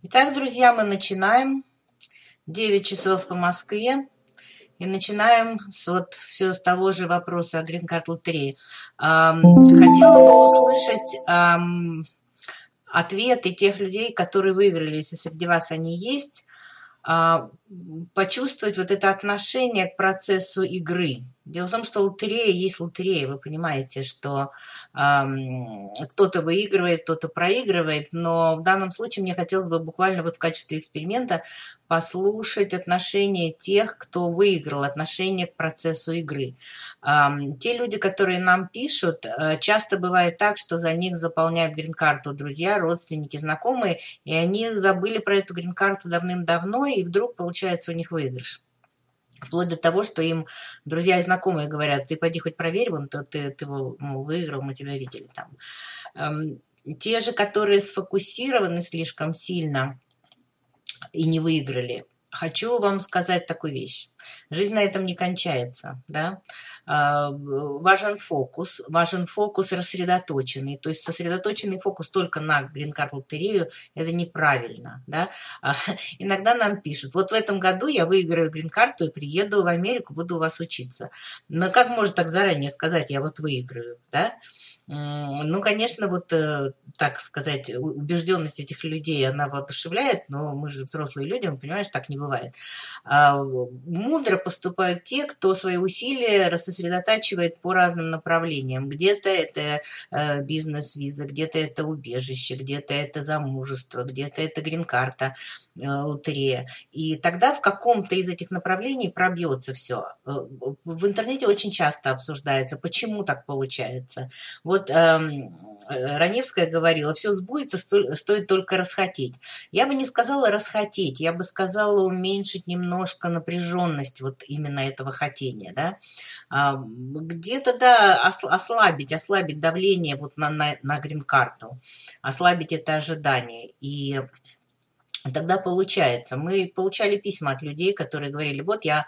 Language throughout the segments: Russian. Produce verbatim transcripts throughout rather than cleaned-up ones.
Итак, друзья, мы начинаем. девять часов по Москве. И начинаем с вот все с того же вопроса о грин-карт лотереи. Хотела бы услышать эм, ответы тех людей, которые выиграли, если среди вас они есть, э, почувствовать вот это отношение к процессу игры. Дело в том, что лотерея есть лотерея. Вы понимаете, что эм, кто-то выигрывает, кто-то проигрывает, но в данном случае мне хотелось бы буквально вот в качестве эксперимента послушать отношение тех, кто выиграл, отношение к процессу игры. Эм, те люди, которые нам пишут, э, часто бывает так, что за них заполняют грин-карту друзья, родственники, знакомые, и они забыли про эту грин-карту давным-давно, и вдруг получается у них выигрыш. Вплоть до того, что им друзья и знакомые говорят: ты пойди хоть проверь, вон ты, ты, ты его, ну, выиграл, мы тебя видели там. Эм, те же, которые сфокусированы слишком сильно и не выиграли, хочу вам сказать такую вещь. Жизнь на этом не кончается, да? Важен фокус, важен фокус рассредоточенный, то есть сосредоточенный фокус только на грин-карт лотерею – это неправильно, да? Иногда нам пишут: вот в этом году я выиграю грин-карту и приеду в Америку, буду у вас учиться. Но как можно так заранее сказать: я вот выиграю, да? Ну, конечно, вот, так сказать, убежденность этих людей, она воодушевляет, но мы же взрослые люди, мы понимаем, что так не бывает. Мудро поступают те, кто свои усилия рассосредотачивает по разным направлениям. Где-то это бизнес-виза, где-то это убежище, где-то это замужество, где-то это грин-карта, лотерея. И тогда в каком-то из этих направлений пробьется все. В интернете очень часто обсуждается, почему так получается. Вот эм, Раневская говорила: все сбудется, сто, стоит только расхотеть. Я бы не сказала расхотеть, я бы сказала уменьшить немножко напряженность вот именно этого хотения, да. А, где-то, да, ослабить, ослабить давление вот на, на, на грин-карту, ослабить это ожидание. И тогда получается. Мы получали письма от людей, которые говорили: вот я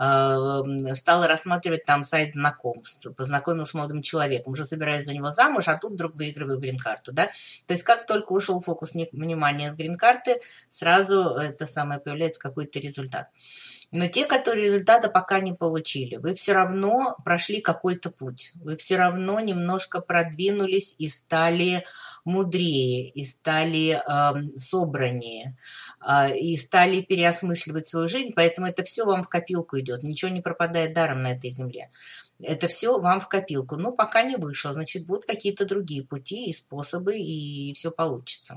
э, стала рассматривать там сайт знакомств, познакомилась с молодым человеком, уже собираюсь за него замуж, а тут вдруг выигрываю грин-карту, да. То есть как только ушел фокус внимания с грин-карты, сразу это самое появляется какой-то результат. Но те, которые результата пока не получили, вы все равно прошли какой-то путь, вы все равно немножко продвинулись и стали мудрее, и стали э, собраннее, э, и стали переосмысливать свою жизнь, поэтому это все вам в копилку идет, ничего не пропадает даром на этой земле. Это все вам в копилку. Ну, пока не вышло, значит, будут какие-то другие пути и способы, и все получится.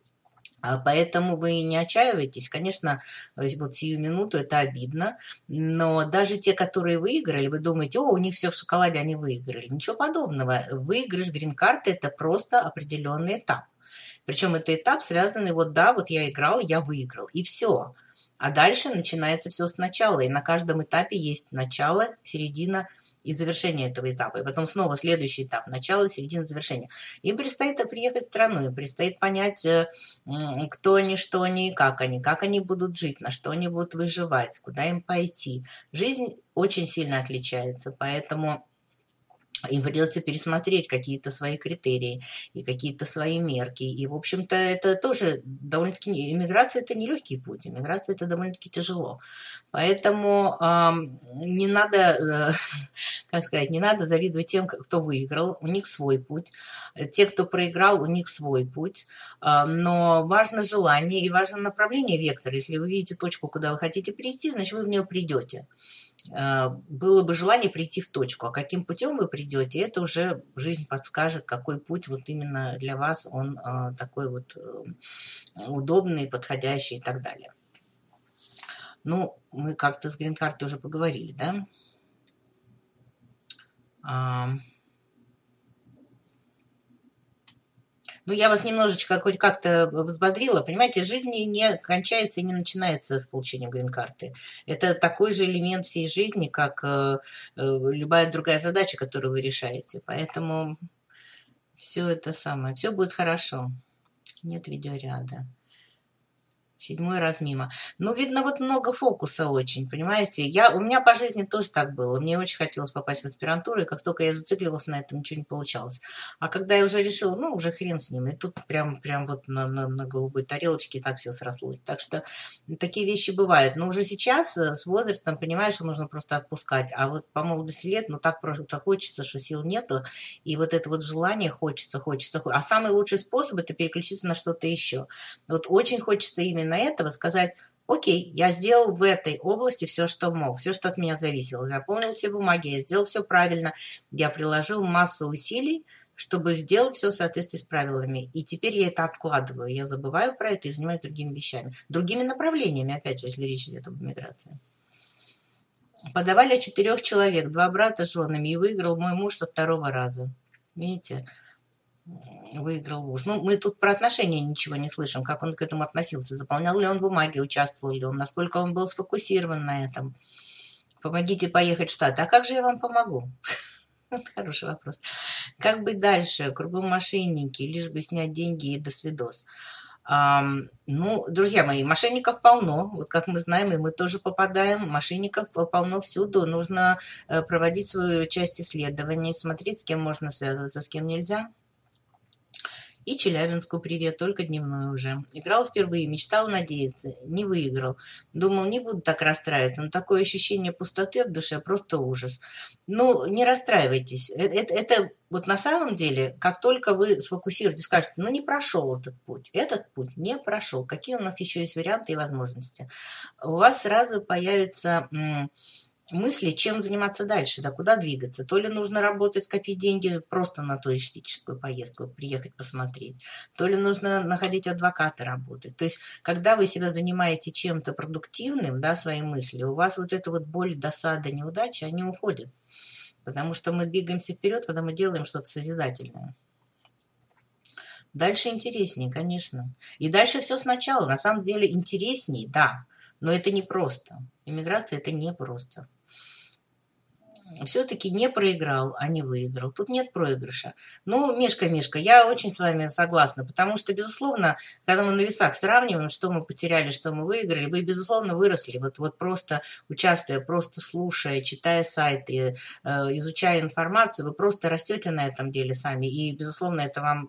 Поэтому вы не отчаивайтесь. Конечно, вот сию минуту это обидно, но даже те, которые выиграли, вы думаете: о, у них все в шоколаде, они выиграли. Ничего подобного. Выигрыш грин-карты – это просто определенный этап. Причем это этап, связанный: вот да, вот я играл, я выиграл, и все. А дальше начинается все сначала, и на каждом этапе есть начало, середина и завершение этого этапа. И потом снова следующий этап: начало, середина, завершение. Им предстоит приехать в страну, им предстоит понять, кто они, что они, как они, как они будут жить, на что они будут выживать, куда им пойти. Жизнь очень сильно отличается, поэтому им придется пересмотреть какие-то свои критерии и какие-то свои мерки. И, в общем-то, это тоже довольно-таки... Иммиграция – это не легкий путь, иммиграция – это довольно-таки тяжело. Поэтому э, не надо, э, как сказать, не надо завидовать тем, кто выиграл, у них свой путь. Те, кто проиграл, у них свой путь. Э, но важно желание и важно направление вектора. Если вы видите точку, куда вы хотите прийти, значит, вы в нее придете. Было бы желание прийти в точку, а каким путем вы придете, это уже жизнь подскажет, какой путь вот именно для вас он такой вот удобный, подходящий и так далее. Ну, мы как-то с грин-картой уже поговорили, да? Ну, я вас немножечко хоть как-то взбодрила. Понимаете, жизнь не кончается и не начинается с получением грин-карты. Это такой же элемент всей жизни, как э, любая другая задача, которую вы решаете. Поэтому все это самое, все будет хорошо. Нет видеоряда. Седьмой раз мимо. Ну, видно, вот много фокуса очень, понимаете? Я, у меня по жизни тоже так было. Мне очень хотелось попасть в аспирантуру, и как только я зацикливалась на этом, ничего не получалось. А когда я уже решила, ну, уже хрен с ним, и тут прям, прям вот на, на, на голубой тарелочке так все срослось. Так что такие вещи бывают. Но уже сейчас с возрастом понимаешь, что нужно просто отпускать. А вот по молодости лет, ну, так просто хочется, что сил нету. И вот это вот желание хочется, хочется. А самый лучший способ – это переключиться на что-то еще. Вот очень хочется именно этого сказать: окей, я сделал в этой области все, что мог, все, что от меня зависело. Я заполнил все бумаги, я сделал все правильно, я приложил массу усилий, чтобы сделать все в соответствии с правилами. И теперь я это откладываю, я забываю про это и занимаюсь другими вещами. Другими направлениями, опять же, если речь идет об миграции. Подавали четырех человек, два брата с женами, и выиграл мой муж со второго раза. Видите? Выиграл муж. Ну, мы тут про отношения ничего не слышим, как он к этому относился, заполнял ли он бумаги, участвовал ли он, насколько он был сфокусирован на этом. Помогите поехать в Штаты. А как же я вам помогу? Хороший вопрос. Как быть дальше? Кругом мошенники, лишь бы снять деньги и до свидос. Um, ну, друзья мои, мошенников полно, вот как мы знаем, и мы тоже попадаем, мошенников полно всюду, нужно проводить свою часть исследований, смотреть, с кем можно связываться, с кем нельзя. И Челябинску привет, только дневной уже. Играл впервые, мечтал надеяться, не выиграл. Думал, не буду так расстраиваться, но такое ощущение пустоты в душе, просто ужас. Ну, не расстраивайтесь. Это, это вот на самом деле, как только вы сфокусируетесь, скажете, ну, не прошел этот путь, этот путь не прошел. Какие у нас еще есть варианты и возможности? У вас сразу появится мысли, чем заниматься дальше, да, куда двигаться. То ли нужно работать, копить деньги просто на туристическую поездку, приехать посмотреть, то ли нужно находить адвоката, работать. То есть, когда вы себя занимаете чем-то продуктивным, да, свои мысли, у вас вот эта вот боль, досада, неудача, они уходят. Потому что мы двигаемся вперед, когда мы делаем что-то созидательное. Дальше интереснее, конечно. И дальше все сначала. На самом деле интереснее, да, но это не просто. Иммиграция – это не просто. Все-таки не проиграл, а не выиграл. Тут нет проигрыша. Ну, Мишка, Мишка, я очень с вами согласна, потому что, безусловно, когда мы на весах сравниваем, что мы потеряли, что мы выиграли, вы, безусловно, выросли. Вот, вот просто участвуя, просто слушая, читая сайты, э, изучая информацию, вы просто растете на этом деле сами, и, безусловно, это вам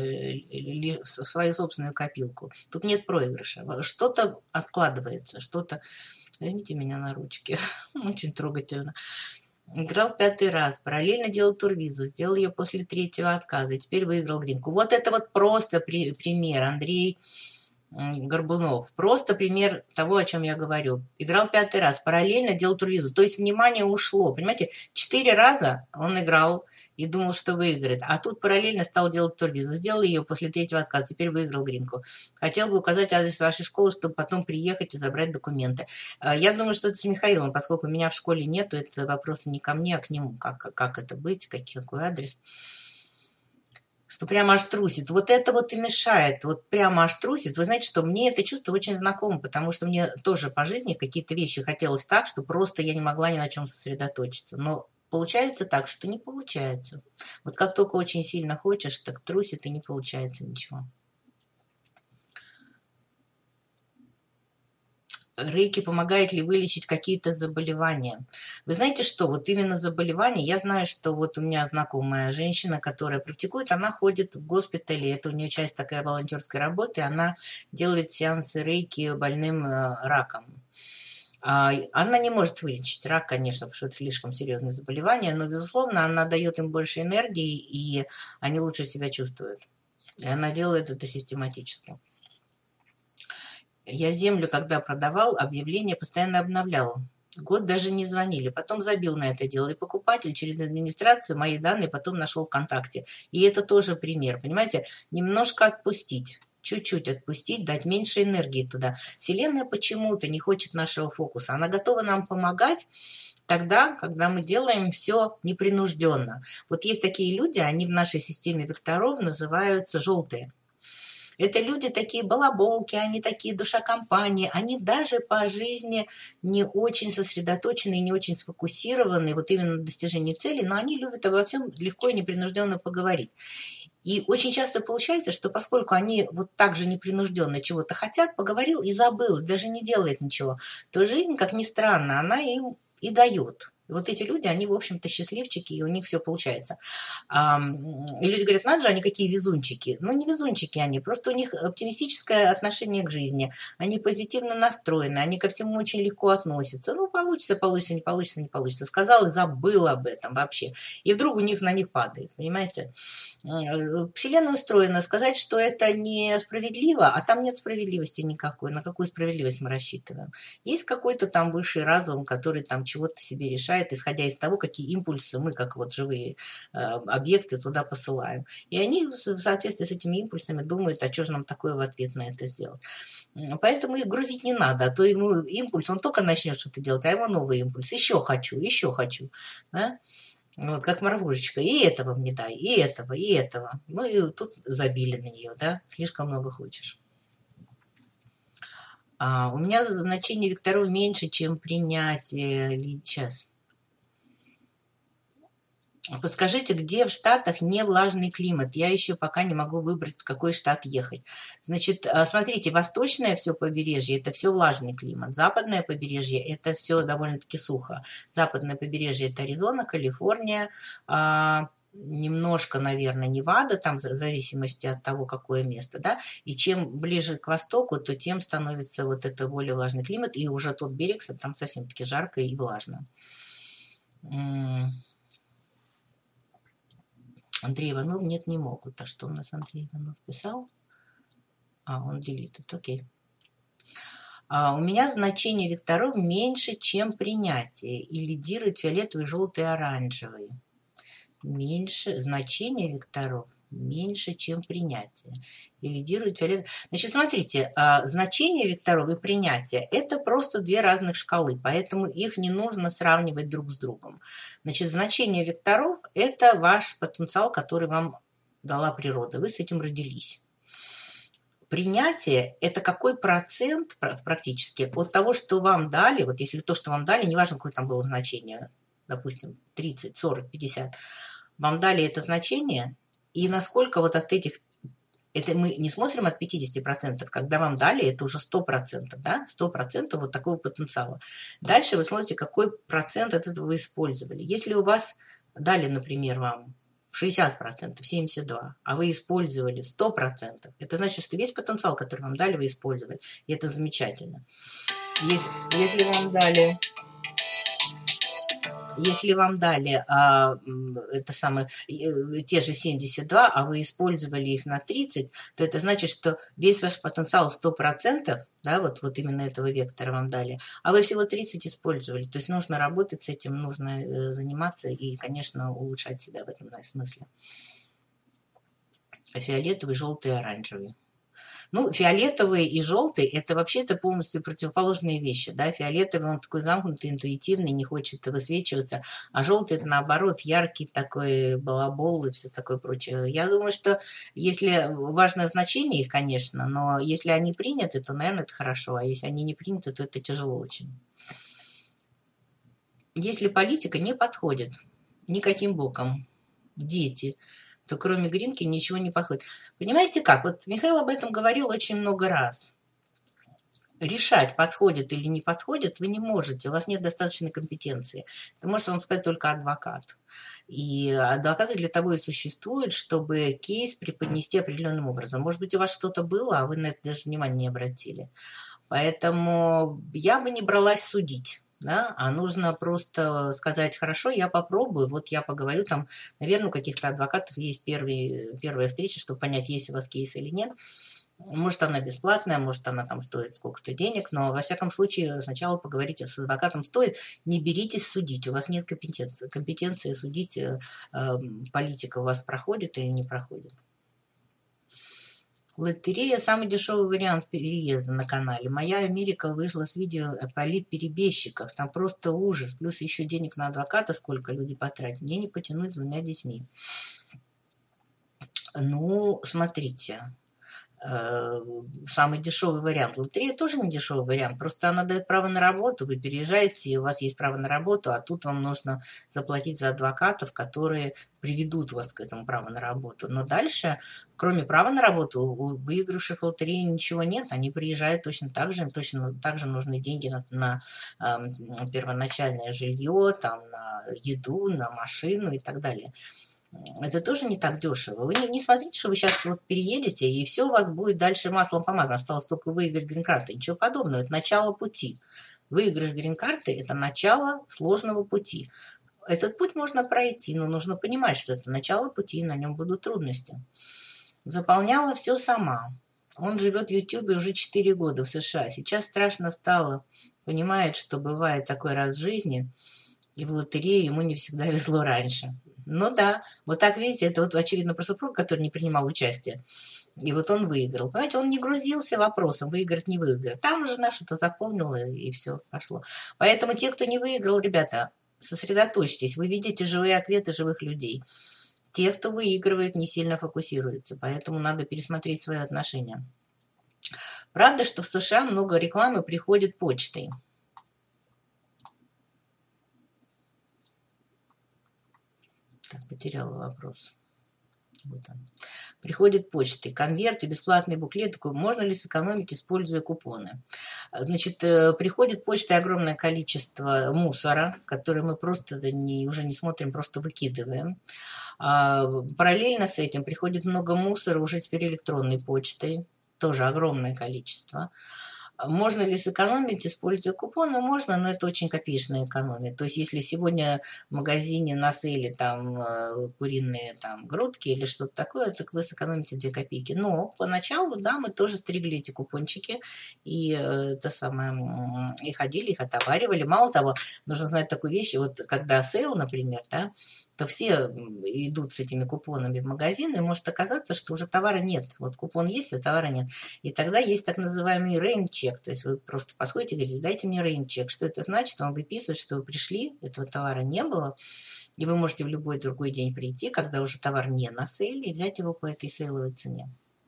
в свою собственную копилку. Тут нет проигрыша. Что-то откладывается, что-то... Возьмите меня на ручки. Очень трогательно. Играл в пятый раз, параллельно делал турвизу, сделал ее после третьего отказа, и теперь выиграл гринку. Вот это вот просто при, пример, Андрей Горбунов. Просто пример того, о чем я говорю. Играл пятый раз, параллельно делал турвизу. То есть внимание ушло, понимаете? Четыре раза он играл и думал, что выиграет. А тут параллельно стал делать турвизу. Сделал ее после третьего отказа, теперь выиграл гринку. Хотел бы указать адрес вашей школы, чтобы потом приехать и забрать документы. Я думаю, что это с Михаилом, поскольку меня в школе нет, это вопросы не ко мне, а к нему. Как, как это быть, какой, какой адрес. Что прямо аж трусит. Вот это вот и мешает. Вот прямо аж трусит. Вы знаете, что мне это чувство очень знакомо, потому что мне тоже по жизни какие-то вещи хотелось так, что просто я не могла ни на чем сосредоточиться. Но получается так, что не получается. Вот как только очень сильно хочешь, так трусит и не получается ничего. Рейки помогает ли вылечить какие-то заболевания? Вы знаете что, вот именно заболевания, я знаю, что вот у меня знакомая женщина, которая практикует, она ходит в госпитале, это у нее часть такая волонтерской работы, она делает сеансы рейки больным раком. Она не может вылечить рак, конечно, потому что это слишком серьезное заболевание, но, безусловно, она дает им больше энергии, и они лучше себя чувствуют. И она делает это систематически. Я землю, когда продавал, объявление постоянно обновлял. Год даже не звонили. Потом забил на это дело. И покупатель через администрацию мои данные потом нашел ВКонтакте. И это тоже пример. Понимаете, немножко отпустить. Чуть-чуть отпустить, дать меньше энергии туда. Вселенная почему-то не хочет нашего фокуса. Она готова нам помогать тогда, когда мы делаем все непринужденно. Вот есть такие люди, они в нашей системе векторов называются желтые. Это люди такие балаболки, они такие душа компании, они даже по жизни не очень сосредоточены, не очень сфокусированы вот именно на достижении цели, но они любят обо всем легко и непринужденно поговорить. И очень часто получается, что поскольку они вот так же непринужденно чего-то хотят, поговорил и забыл, даже не делает ничего, то жизнь, как ни странно, она им и дает. И вот эти люди, они, в общем-то, счастливчики, и у них все получается. И люди говорят, надо же, они какие везунчики. Ну, не везунчики они, просто у них оптимистическое отношение к жизни. Они позитивно настроены, они ко всему очень легко относятся. Ну, получится, получится, не получится, не получится. Сказал и забыл об этом вообще. И вдруг у них на них падает, понимаете? Вселенная устроена сказать, что это несправедливо, а там нет справедливости никакой. На какую справедливость мы рассчитываем? Есть какой-то там высший разум, который там чего-то себе решает, исходя из того, какие импульсы мы, как вот живые э, объекты, туда посылаем. И они в соответствии с этими импульсами думают, а что же нам такое в ответ на это сделать. Поэтому их грузить не надо, а то ему импульс, он только начнет что-то делать, а ему новый импульс. Еще хочу, еще хочу. Да? Вот, как морвушечка. И этого мне дай, и этого, и этого. Ну и тут забили на нее, да, слишком много хочешь. А, у меня значение векторов меньше, чем принятие. Сейчас. Подскажите, где в Штатах не влажный климат? Я еще пока не могу выбрать, в какой штат ехать. Значит, смотрите, восточное все побережье – это все влажный климат. Западное побережье – это все довольно-таки сухо. Западное побережье – это Аризона, Калифорния, немножко, наверное, Невада, там в зависимости от того, какое место, да, и чем ближе к востоку, то тем становится вот это более влажный климат, и уже тот берег, там совсем-таки жарко и влажно. Андрей Иванов, нет, не могут. А что у нас Андрей Иванов писал? А, он делитит, окей. А, у меня значение векторов меньше, чем принятие. И лидирует фиолетовый, желтый, оранжевый. Меньше, значение векторов меньше, чем принятие. И лидирует фиолетовый. Значит, смотрите, значение векторов и принятие – это просто две разных шкалы, поэтому их не нужно сравнивать друг с другом. Значит, значение векторов – это ваш потенциал, который вам дала природа. Вы с этим родились. Принятие – это какой процент практически от того, что вам дали, вот если то, что вам дали, неважно, какое там было значение, допустим, тридцать, сорок, пятьдесят, вам дали это значение, и насколько вот от этих, это мы не смотрим от пятидесяти процентов, когда вам дали, это уже сто процентов, да, сто процентов вот такого потенциала. Дальше вы смотрите, какой процент от этого вы использовали. Если у вас дали, например, вам шестьдесят процентов, семьдесят два процента, а вы использовали сто процентов, это значит, что весь потенциал, который вам дали, вы использовали, и это замечательно. Если, если вам дали... Если вам дали а, это самое, те же семьдесят два, а вы использовали их на тридцать, то это значит, что весь ваш потенциал сто процентов, да, вот, вот именно этого вектора вам дали, а вы всего тридцать использовали. То есть нужно работать с этим, нужно заниматься и, конечно, улучшать себя в этом смысле. Фиолетовый, желтый, оранжевый. Ну, фиолетовый и желтый – это вообще-то полностью противоположные вещи, да, фиолетовый, он такой замкнутый, интуитивный, не хочет высвечиваться, а желтый – это, наоборот, яркий такой балабол и все такое прочее. Я думаю, что если важно значение их, конечно, но если они приняты, то, наверное, это хорошо, а если они не приняты, то это тяжело очень. Если политика не подходит никаким боком, дети – то кроме Гринки ничего не подходит. Понимаете как? Вот Михаил об этом говорил очень много раз. Решать, подходит или не подходит, вы не можете. У вас нет достаточной компетенции. Это может вам сказать только адвокат. И адвокаты для того и существуют, чтобы кейс преподнести определенным образом. Может быть, у вас что-то было, а вы на это даже внимания не обратили. Поэтому я бы не бралась судить. Да, а нужно просто сказать, хорошо, я попробую, вот я поговорю, там, наверное, у каких-то адвокатов есть первые, первая встреча, чтобы понять, есть у вас кейс или нет. Может, она бесплатная, может, она там стоит сколько-то денег, но, во всяком случае, сначала поговорите с адвокатом, стоит, не беритесь судить, у вас нет компетенции, компетенции судить, э, политика у вас проходит или не проходит. Лотерея – самый дешевый вариант переезда на канале. Моя Америка вышла с видео о политперебежчиках. Там просто ужас. Плюс еще денег на адвоката, сколько люди потратят. Мне не потянуть с двумя детьми. Ну, смотрите. э, самый дешевый вариант. Лотерея тоже не дешевый вариант, просто она дает право на работу, вы переезжаете, у вас есть право на работу, а тут вам нужно заплатить за адвокатов, которые приведут вас к этому праву на работу. Но дальше, кроме права на работу, у выигравших в лотереи ничего нет, они приезжают точно так же, им точно так же нужны деньги на, на э, первоначальное жилье, там, на еду, на машину и так далее. Это тоже не так дешево. Вы не, не смотрите, что вы сейчас вот переедете, и все у вас будет дальше маслом помазано. Осталось только выиграть грин-карты. Ничего подобного. Это начало пути. Выигрыш грин-карты – это начало сложного пути. Этот путь можно пройти, но нужно понимать, что это начало пути, и на нем будут трудности. Заполняла все сама. Он живет в Ютубе уже четыре года в США. Сейчас страшно стало. Понимает, что бывает такой раз в жизни, и в лотерее ему не всегда везло раньше. Ну да, вот так, видите, это вот очевидно про супруга, который не принимал участие. И вот он выиграл. Понимаете, он не грузился вопросом, выиграть, не выиграть. Там жена что-то заполнила, и все, пошло. Поэтому те, кто не выиграл, ребята, сосредоточьтесь. Вы видите живые ответы живых людей. Те, кто выигрывает, не сильно фокусируются. Поэтому надо пересмотреть свои отношения. Правда, что в США много рекламы приходит почтой. Так, потеряла вопрос. Вот он. Приходит почтой, конверты, бесплатный буклет. Такой, можно ли сэкономить, используя купоны? Значит, приходит почтой огромное количество мусора, который мы просто не, уже не смотрим, просто выкидываем. А, параллельно с этим приходит много мусора уже теперь электронной почтой. Тоже огромное количество. Можно ли сэкономить, используя купоны? Можно, но это очень копеечная экономия. То есть, если сегодня в магазине на сейле там куриные там грудки или что-то такое, так вы сэкономите две копейки. Но поначалу, да, мы тоже стригли эти купончики и это самое, и ходили, их отоваривали. Мало того, нужно знать такую вещь, вот когда сейл, например, да, то все идут с этими купонами в магазин, и может оказаться, что уже товара нет. Вот купон есть, а товара нет. И тогда есть так называемый рейн-чек. То есть вы просто подходите и говорите, дайте мне рейн-чек. Что это значит? Он выписывает, что вы пришли, этого товара не было, и вы можете в любой другой день прийти, когда уже товар не на сейле, и взять его по этой сейловой цене.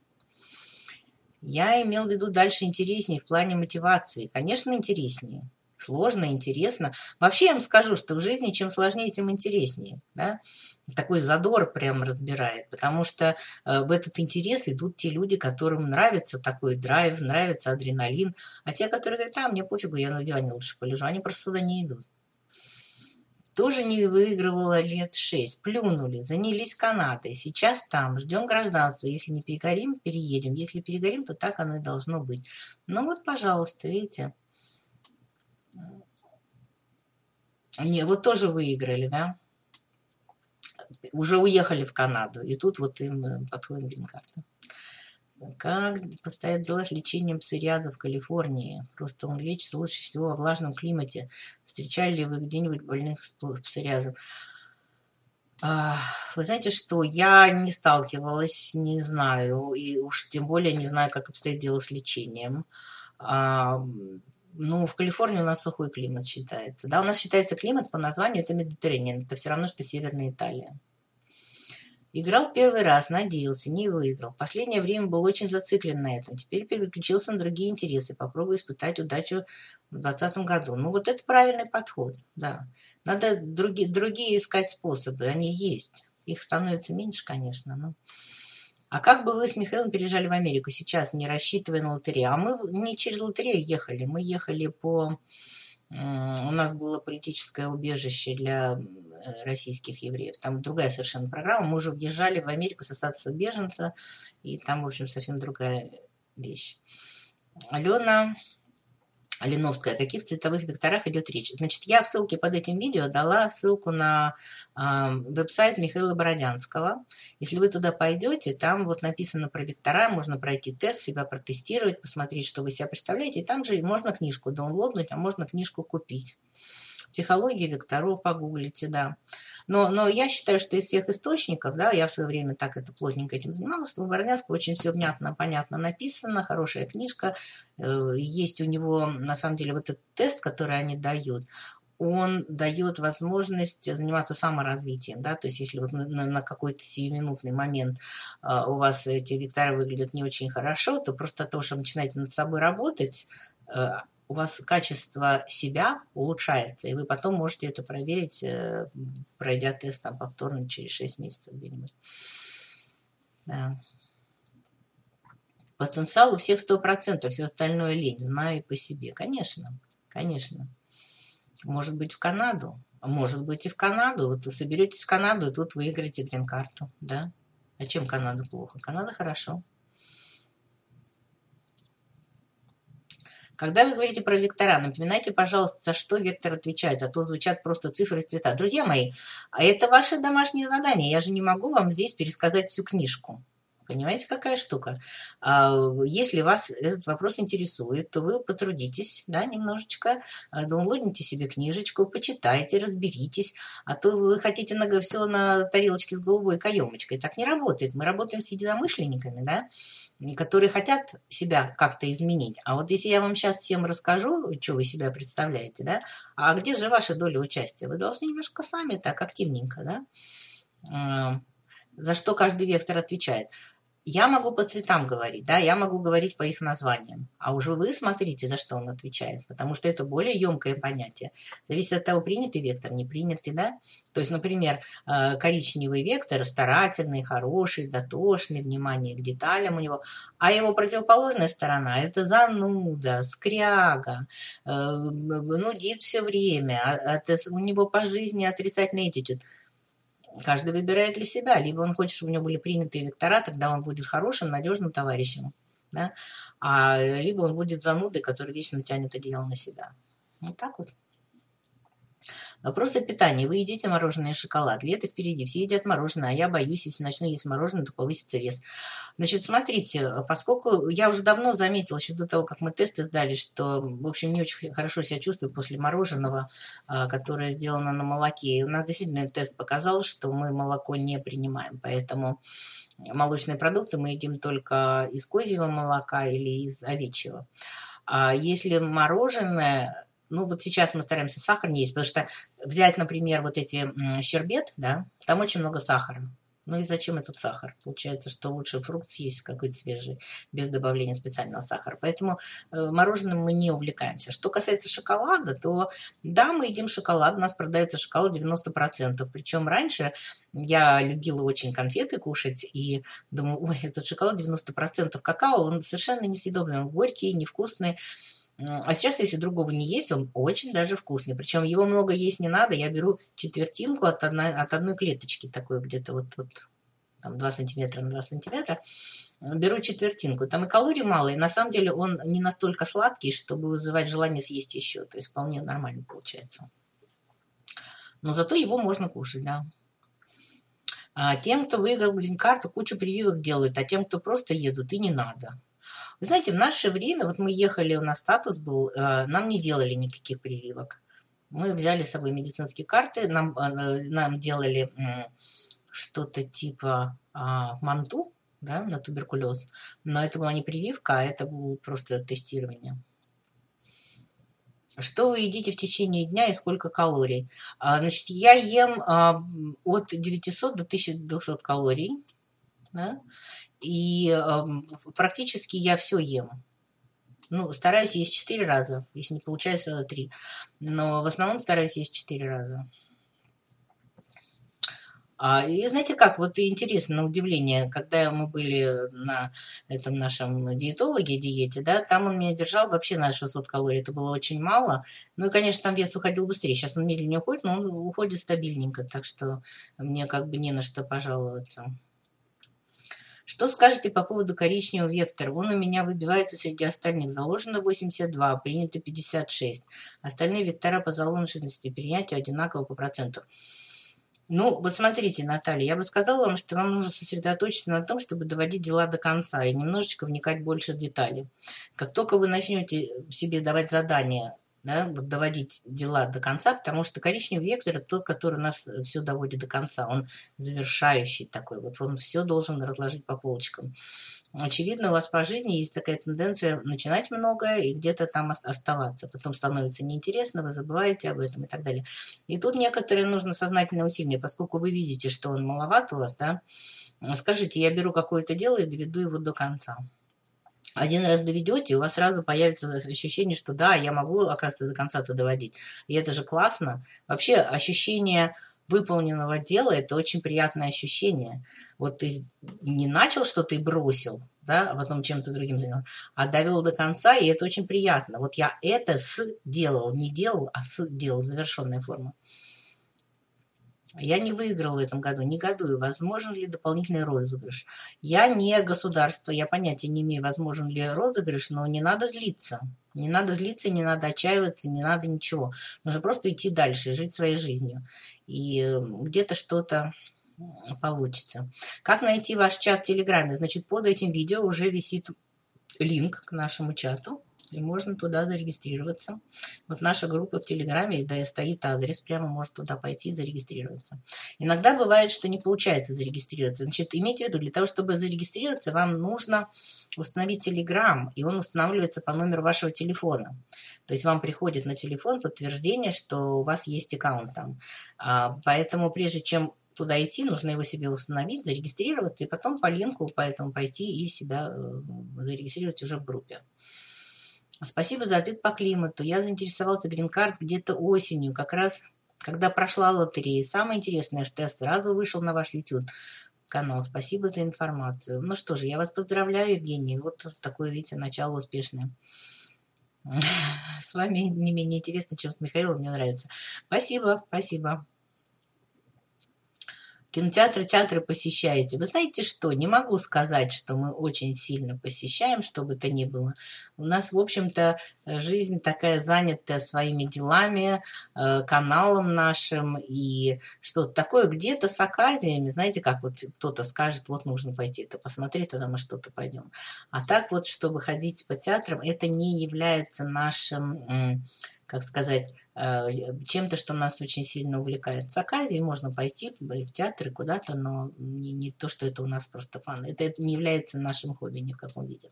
Я имел в виду дальше интереснее в плане мотивации. Конечно, интереснее. Сложно, интересно. Вообще я вам скажу, что в жизни чем сложнее, тем интереснее. Да? Такой задор прям разбирает, потому что э, в этот интерес идут те люди, которым нравится такой драйв, нравится адреналин. А те, которые говорят, а, мне пофигу, я на диване лучше полежу, они просто сюда не идут. Тоже не выигрывала лет шесть. Плюнули, занялись Канадой. Сейчас там, ждем гражданства. Если не перегорим, переедем. Если перегорим, то так оно и должно быть. Ну вот, пожалуйста, видите. Не, вот тоже выиграли, да? Уже уехали в Канаду, и тут вот им подходит грин-карта. Как постоять дела с лечением псориаза в Калифорнии? Просто он лечится лучше всего во влажном климате. Встречали ли вы где-нибудь больных с псориазом? Вы знаете, что я не сталкивалась, не знаю, и уж тем более не знаю, как обстоит дело с лечением. Ну, в Калифорнии у нас сухой климат считается. Да, у нас считается климат по названию, это Медитеррейн. Это все равно, что Северная Италия. Играл в первый раз, надеялся, не выиграл. В последнее время был очень зациклен на этом. Теперь переключился на другие интересы. Попробую испытать удачу в двадцатом году. Ну, вот это правильный подход, да. Надо другие, другие искать способы, они есть. Их становится меньше, конечно, но... А как бы вы с Михаилом переезжали в Америку сейчас, не рассчитывая на лотерею? А мы не через лотерею ехали, мы ехали по... У нас было политическое убежище для российских евреев. Там другая совершенно программа. Мы уже въезжали в Америку со статуса беженца, и там, в общем, совсем другая вещь. Алена Алиновская. О каких цветовых векторах идет речь? Значит, я в ссылке под этим видео дала ссылку на э, веб-сайт Михаила Бородянского. Если вы туда пойдете, там вот написано про вектора, можно пройти тест, себя протестировать, посмотреть, что вы себя представляете. И там же можно книжку даунлоднуть, а можно книжку купить. Психология векторов погуглите, да. Но, но я считаю, что из всех источников, да, я в свое время так это плотненько этим занималась, что у Бородянского очень все внятно, понятно написано, хорошая книжка. Есть у него, на самом деле, вот этот тест, который они дают, он дает возможность заниматься саморазвитием, да, то есть если вот на, на какой-то сиюминутный момент а, у вас эти вектора выглядят не очень хорошо, то просто от того, что вы начинаете над собой работать, а, у вас качество себя улучшается, и вы потом можете это проверить, пройдя тест там повторно через шесть месяцев где-нибудь. Да. Потенциал у всех сто процентов, все остальное лень, знаю и по себе. Конечно, конечно. Может быть, в Канаду, может быть, и в Канаду. Вот вы соберетесь в Канаду, и тут выиграете грин-карту, да? А чем Канада плохо? Канада хорошо. Когда вы говорите про вектора, напоминайте, пожалуйста, за что вектор отвечает, а то звучат просто цифры и цвета. Друзья мои, а это ваше домашнее задание, я же не могу вам здесь пересказать всю книжку. Понимаете, какая штука? Если вас этот вопрос интересует, то вы потрудитесь, да, немножечко, доунлодните себе книжечку, почитайте, разберитесь, а то вы хотите на, все на тарелочке с голубой каемочкой. Так не работает. Мы работаем с единомышленниками, да, которые хотят себя как-то изменить. А вот если я вам сейчас всем расскажу, что вы себя представляете, да, а где же ваша доля участия? Вы должны немножко сами так активненько, да, за что каждый вектор отвечает. Я могу по цветам говорить, да, я могу говорить по их названиям, а уже вы смотрите, за что он отвечает, потому что это более емкое понятие. Зависит от того, принятый вектор, не принятый, да. То есть, например, коричневый вектор старательный, хороший, дотошный, внимание к деталям у него, а его противоположная сторона – это зануда, скряга, нудит все время, у него по жизни отрицательный attitude. Каждый выбирает для себя. Либо он хочет, чтобы у него были принятые вектора, тогда он будет хорошим, надежным товарищем. Да? А либо он будет занудой, который вечно тянет одеяло на себя. Вот так вот. Вопрос о питании. Вы едите мороженое и шоколад. Лето впереди. Все едят мороженое, а я боюсь, если начну есть мороженое, то повысится вес. Значит, смотрите, поскольку я уже давно заметила, еще до того, как мы тесты сдали, что, в общем, не очень хорошо себя чувствую после мороженого, которое сделано на молоке. И у нас действительно тест показал, что мы молоко не принимаем, поэтому молочные продукты мы едим только из козьего молока или из овечьего. А если мороженое... Ну, вот сейчас мы стараемся сахар не есть, потому что взять, например, вот эти щербет, да, там очень много сахара. Ну и зачем этот сахар? Получается, что лучше фрукт съесть какой-то свежий, без добавления специального сахара. Поэтому мороженым мы не увлекаемся. Что касается шоколада, то да, мы едим шоколад, у нас продается шоколад девяносто процентов. Причем раньше я любила очень конфеты кушать и думаю, ой, этот шоколад девяносто процентов какао, он совершенно несъедобный, он горький, невкусный. А сейчас, если другого не есть, он очень даже вкусный. Причем его много есть не надо. Я беру четвертинку от одной, от одной клеточки, такой где-то вот, вот там два сантиметра на два сантиметра. Беру четвертинку. Там и калорий мало, и на самом деле он не настолько сладкий, чтобы вызывать желание съесть еще. То есть вполне нормально получается. Но зато его можно кушать, да. А тем, кто выиграл грин-карту, кучу прививок делают, а тем, кто просто едут, и не надо. Вы знаете, в наше время, вот мы ехали, у нас статус был, нам не делали никаких прививок. Мы взяли с собой медицинские карты, нам, нам делали что-то типа манту, да, на туберкулез. Но это была не прививка, а это было просто тестирование. Что вы едите в течение дня и сколько калорий? Значит, я ем от девятисот до тысячи двухсот калорий, да? И э, практически я все ем. Ну, стараюсь есть четыре раза. Если не получается, три. Но в основном стараюсь есть четыре раза. А, и знаете как, вот интересно, на удивление, когда мы были на этом нашем диетологе, диете, да, там он меня держал вообще на шестьсот калорий. Это было очень мало. Ну и, конечно, там вес уходил быстрее. Сейчас он медленнее уходит, но он уходит стабильненько. Так что мне как бы не на что пожаловаться. Что скажете по поводу коричневого вектора? Он у меня выбивается среди остальных. Заложено восемьдесят два, принято пятьдесят шесть. Остальные вектора по заложенности принятия одинаково по проценту. Ну, вот смотрите, Наталья, я бы сказала вам, что вам нужно сосредоточиться на том, чтобы доводить дела до конца и немножечко вникать больше в детали. Как только вы начнете себе давать задания да, вот доводить дела до конца, потому что коричневый вектор – это тот, который нас все доводит до конца. Он завершающий такой. Вот он все должен разложить по полочкам. Очевидно, у вас по жизни есть такая тенденция начинать многое и где-то там оставаться. Потом становится неинтересно, вы забываете об этом и так далее. И тут некоторые нужно сознательное усилие, поскольку вы видите, что он маловат у вас, да, скажите, я беру какое-то дело и доведу его до конца. Один раз доведете, у вас сразу появится ощущение, что да, я могу, оказывается, до конца-то доводить. И это же классно. Вообще ощущение выполненного дела – это очень приятное ощущение. Вот ты не начал что-то и бросил, да, а потом чем-то другим занялся, а довел до конца, и это очень приятно. Вот я это сделал, не делал, а сделал, завершенная форма. Я не выиграл в этом году, негодую. Возможен ли дополнительный розыгрыш? Я не государство, я понятия не имею, возможен ли розыгрыш, но не надо злиться. Не надо злиться, не надо отчаиваться, не надо ничего. Нужно просто идти дальше, жить своей жизнью. И где-то что-то получится. Как найти ваш чат в Телеграме? Значит, под этим видео уже висит линк к нашему чату. И можно туда зарегистрироваться. Вот наша группа в Телеграме, да, стоит адрес, прямо может туда пойти и зарегистрироваться. Иногда бывает, что не получается зарегистрироваться. Значит, имейте в виду, для того, чтобы зарегистрироваться, вам нужно установить Телеграм, и он устанавливается по номеру вашего телефона. То есть вам приходит на телефон подтверждение, что у вас есть аккаунт там. Поэтому прежде чем туда идти, нужно его себе установить, зарегистрироваться, и потом по линку поэтому пойти и себя зарегистрировать уже в группе. Спасибо за ответ по климату. Я заинтересовался грин-карт где-то осенью, как раз когда прошла лотерея. Самое интересное, что я сразу вышел на ваш YouTube канал. Спасибо за информацию. Ну что же, я вас поздравляю, Евгений. Вот такое, видите, начало успешное. С вами не менее интересно, чем с Михаилом. Мне нравится. Спасибо, спасибо. Кинотеатры, театры посещаете. Вы знаете что? Не могу сказать, что мы очень сильно посещаем, что бы то ни было. У нас, в общем-то, жизнь такая занятая своими делами, каналом нашим и что-то такое. Где-то с оказиями, знаете, как вот кто-то скажет, вот нужно пойти это посмотреть, тогда мы что-то пойдем. А так вот, чтобы ходить по театрам, это не является нашим, как сказать, чем-то, что нас очень сильно увлекает. С оказией можно пойти в театр и куда-то, но не, не то, что это у нас просто фан. Это, это не является нашим хобби ни в каком виде.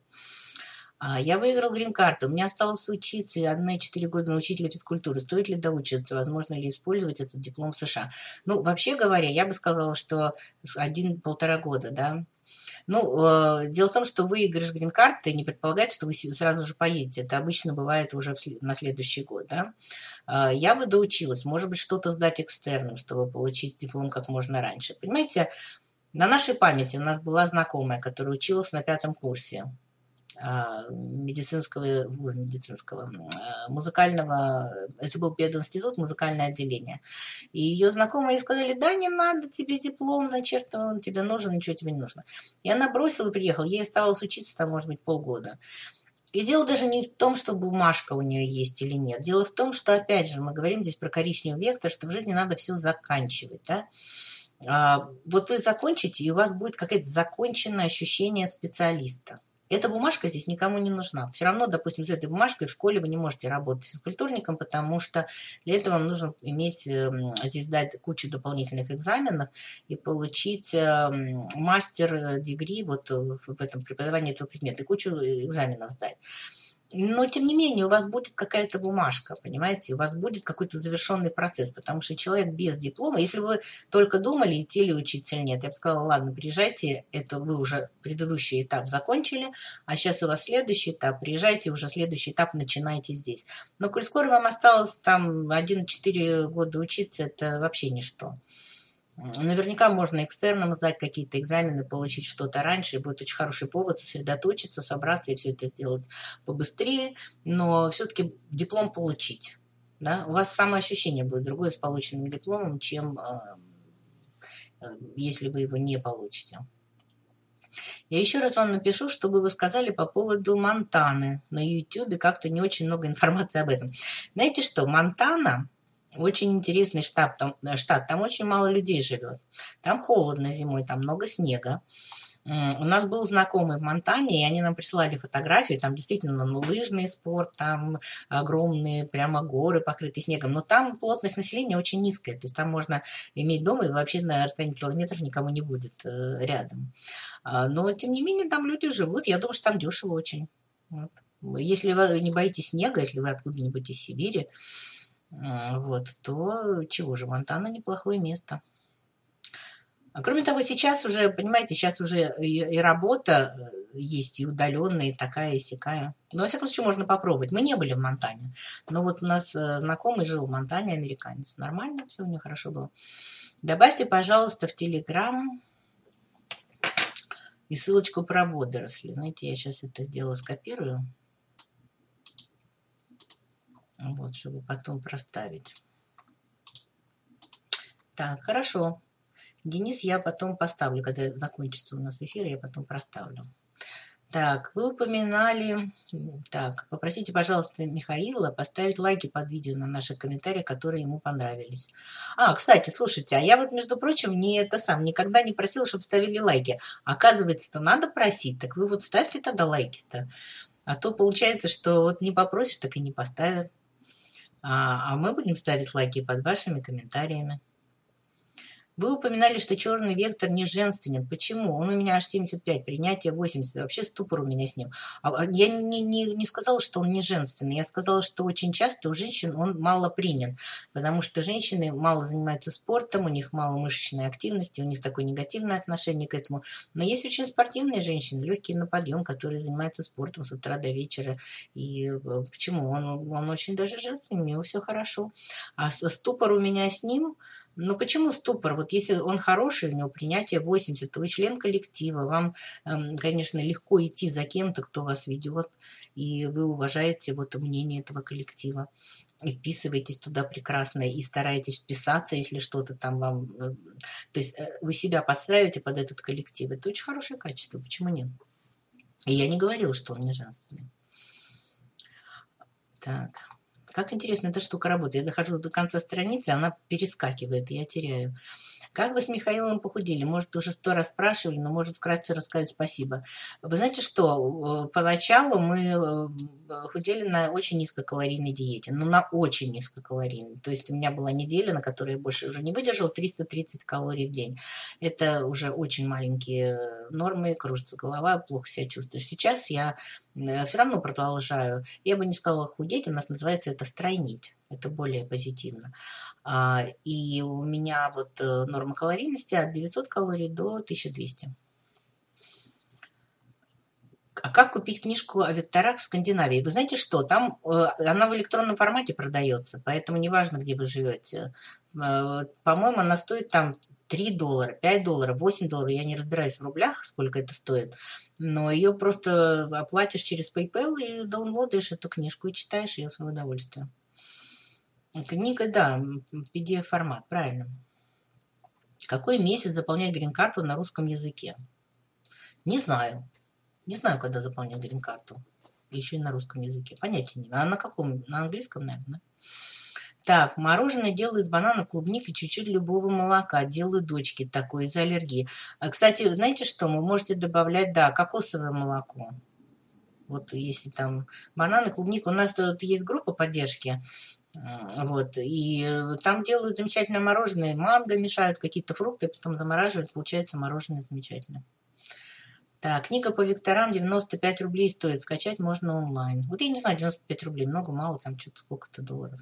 Я выиграл грин-карту. У меня осталось учиться одна и четыре года на учителя физкультуры. Стоит ли доучиться? Возможно ли использовать этот диплом в США? Ну, вообще говоря, я бы сказала, что один-полтора года, да. Ну, э, дело в том, что выигрыш грин-карты не предполагает, что вы сразу же поедете. Это обычно бывает уже в, на следующий год, да. Э, я бы доучилась, может быть, что-то сдать экстерном, чтобы получить диплом как можно раньше. Понимаете, на нашей памяти у нас была знакомая, которая училась на пятом курсе медицинского, медицинского музыкального, это был пединститут, музыкальное отделение. И ее знакомые сказали, да, не надо тебе диплом, зачем он тебе нужен, ничего тебе не нужно. И она бросила и приехала, ей осталось учиться там, может быть, полгода. И дело даже не в том, что бумажка у нее есть или нет. Дело в том, что, опять же, мы говорим здесь про коричневый вектор, что в жизни надо все заканчивать, да. Вот вы закончите, и у вас будет какое-то законченное ощущение специалиста. Эта бумажка здесь никому не нужна. Все равно, допустим, с этой бумажкой в школе вы не можете работать физкультурником, потому что для этого вам нужно иметь, здесь дать кучу дополнительных экзаменов и получить мастер-дегри вот в этом преподавании этого предмета, и кучу экзаменов сдать. Но, тем не менее, у вас будет какая-то бумажка, понимаете, у вас будет какой-то завершенный процесс, потому что человек без диплома, если бы вы только думали, идти ли учиться или нет, я бы сказала, ладно, приезжайте, это вы уже предыдущий этап закончили, а сейчас у вас следующий этап, приезжайте, уже следующий этап начинайте здесь. Но, коль скоро вам осталось там один-четыре года учиться, это вообще ничто. Наверняка можно экстерном сдать какие-то экзамены, получить что-то раньше, и будет очень хороший повод сосредоточиться, собраться и все это сделать побыстрее, но все-таки диплом получить. Да? У вас самоощущение будет другое с полученным дипломом, чем э, если вы его не получите. Я еще раз вам напишу, чтобы вы сказали по поводу Монтаны. На YouTube как-то не очень много информации об этом. Знаете что, Монтана... Очень интересный штат там, штат, там очень мало людей живет. Там холодно зимой, там много снега. У нас был знакомый в Монтане, и они нам присылали фотографии, там действительно ну, лыжный спорт, там огромные прямо горы, покрытые снегом, но там плотность населения очень низкая, то есть там можно иметь дом, и вообще на расстоянии километров никому не будет э, рядом. А, но, тем не менее, там люди живут, я думаю, что там дешево очень. Вот. Если вы не боитесь снега, если вы откуда-нибудь из Сибири, вот, то чего же, Монтана неплохое место. Кроме того, сейчас уже, понимаете, сейчас уже и, и работа есть, и удаленная, и такая, и сякая. Но, во всяком случае, можно попробовать. Мы не были в Монтане, но вот у нас знакомый жил в Монтане, американец. Нормально все у него хорошо было. Добавьте, пожалуйста, в Телеграм и ссылочку про водоросли. Знаете, я сейчас это сделаю, скопирую. Вот, чтобы потом проставить. Так, хорошо. Денис, я потом поставлю, когда закончится у нас эфир, я потом проставлю. Так, вы упоминали... Так, попросите, пожалуйста, Михаила поставить лайки под видео на наши комментарии, которые ему понравились. А, кстати, слушайте, а я вот, между прочим, не это сам, никогда не просила, чтобы ставили лайки. Оказывается-то надо просить, так вы вот ставьте тогда лайки-то. А то получается, что вот не попросишь, так и не поставят. А, а мы будем ставить лайки под вашими комментариями. Вы упоминали, что черный вектор не женственен. Почему? Он у меня аж семьдесят пять, принятие восемьдесят. Вообще ступор у меня с ним. А я не, не, не сказала, что он не женственный. Я сказала, что очень часто у женщин он мало принят. Потому что женщины мало занимаются спортом, у них мало мышечной активности, у них такое негативное отношение к этому. Но есть очень спортивные женщины, легкие на подъем, которые занимаются спортом с утра до вечера. И почему? Он, он очень даже женственный, у него все хорошо. А ступор у меня с ним... Ну, почему ступор? Вот если он хороший, у него принятие восемьдесят, то вы член коллектива, вам, конечно, легко идти за кем-то, кто вас ведет, и вы уважаете вот мнение этого коллектива, и вписываетесь туда прекрасно, и стараетесь вписаться, если что-то там вам... То есть вы себя подстраиваете под этот коллектив. Это очень хорошее качество, почему нет? И я не говорила, что он не женственный. Так... Как интересно эта штука работает. Я дохожу до конца страницы, она перескакивает, и я теряю. Как вы с Михаилом похудели? Может, уже сто раз спрашивали, но может вкратце рассказать спасибо. Вы знаете что? Поначалу мы худели на очень низкокалорийной диете. Ну, на очень низкокалорийной. То есть у меня была неделя, на которой я больше уже не выдержала, триста тридцать калорий в день. Это уже очень маленькие нормы, кружится голова, плохо себя чувствуешь. Сейчас я все равно продолжаю. Я бы не сказала худеть, у нас называется это стройнить. Это более позитивно. И у меня вот норма калорийности от девятисот калорий до тысячи двухсот. А как купить книжку о векторах в Скандинавии? Вы знаете что? Там она в электронном формате продается, поэтому неважно, где вы живете. По-моему, она стоит там три доллара, пять долларов, восемь долларов. Я не разбираюсь в рублях, сколько это стоит. Но ее просто оплатишь через PayPal и даунлодаешь эту книжку и читаешь ее в свое удовольствие. Книга, да, пи ди эф-формат, правильно. Какой месяц заполнять грин-карту на русском языке? Не знаю. Не знаю, когда заполнять грин-карту. Еще и на русском языке. Понятия не имею. А на каком? На английском, наверное. Так, мороженое делаю из банана, клубники, чуть-чуть любого молока. Делаю дочке такое из-за аллергии. Кстати, знаете что? Вы можете добавлять, да, кокосовое молоко. Вот если там бананы, клубника. У нас тут есть группа поддержки. Вот, и там делают замечательное мороженое, манго мешают, какие-то фрукты, потом замораживают, получается мороженое замечательное. Так, книга по векторам девяносто пять рублей стоит, скачать можно онлайн. Вот я не знаю, девяносто пять рублей, много, мало, там что-то сколько-то долларов.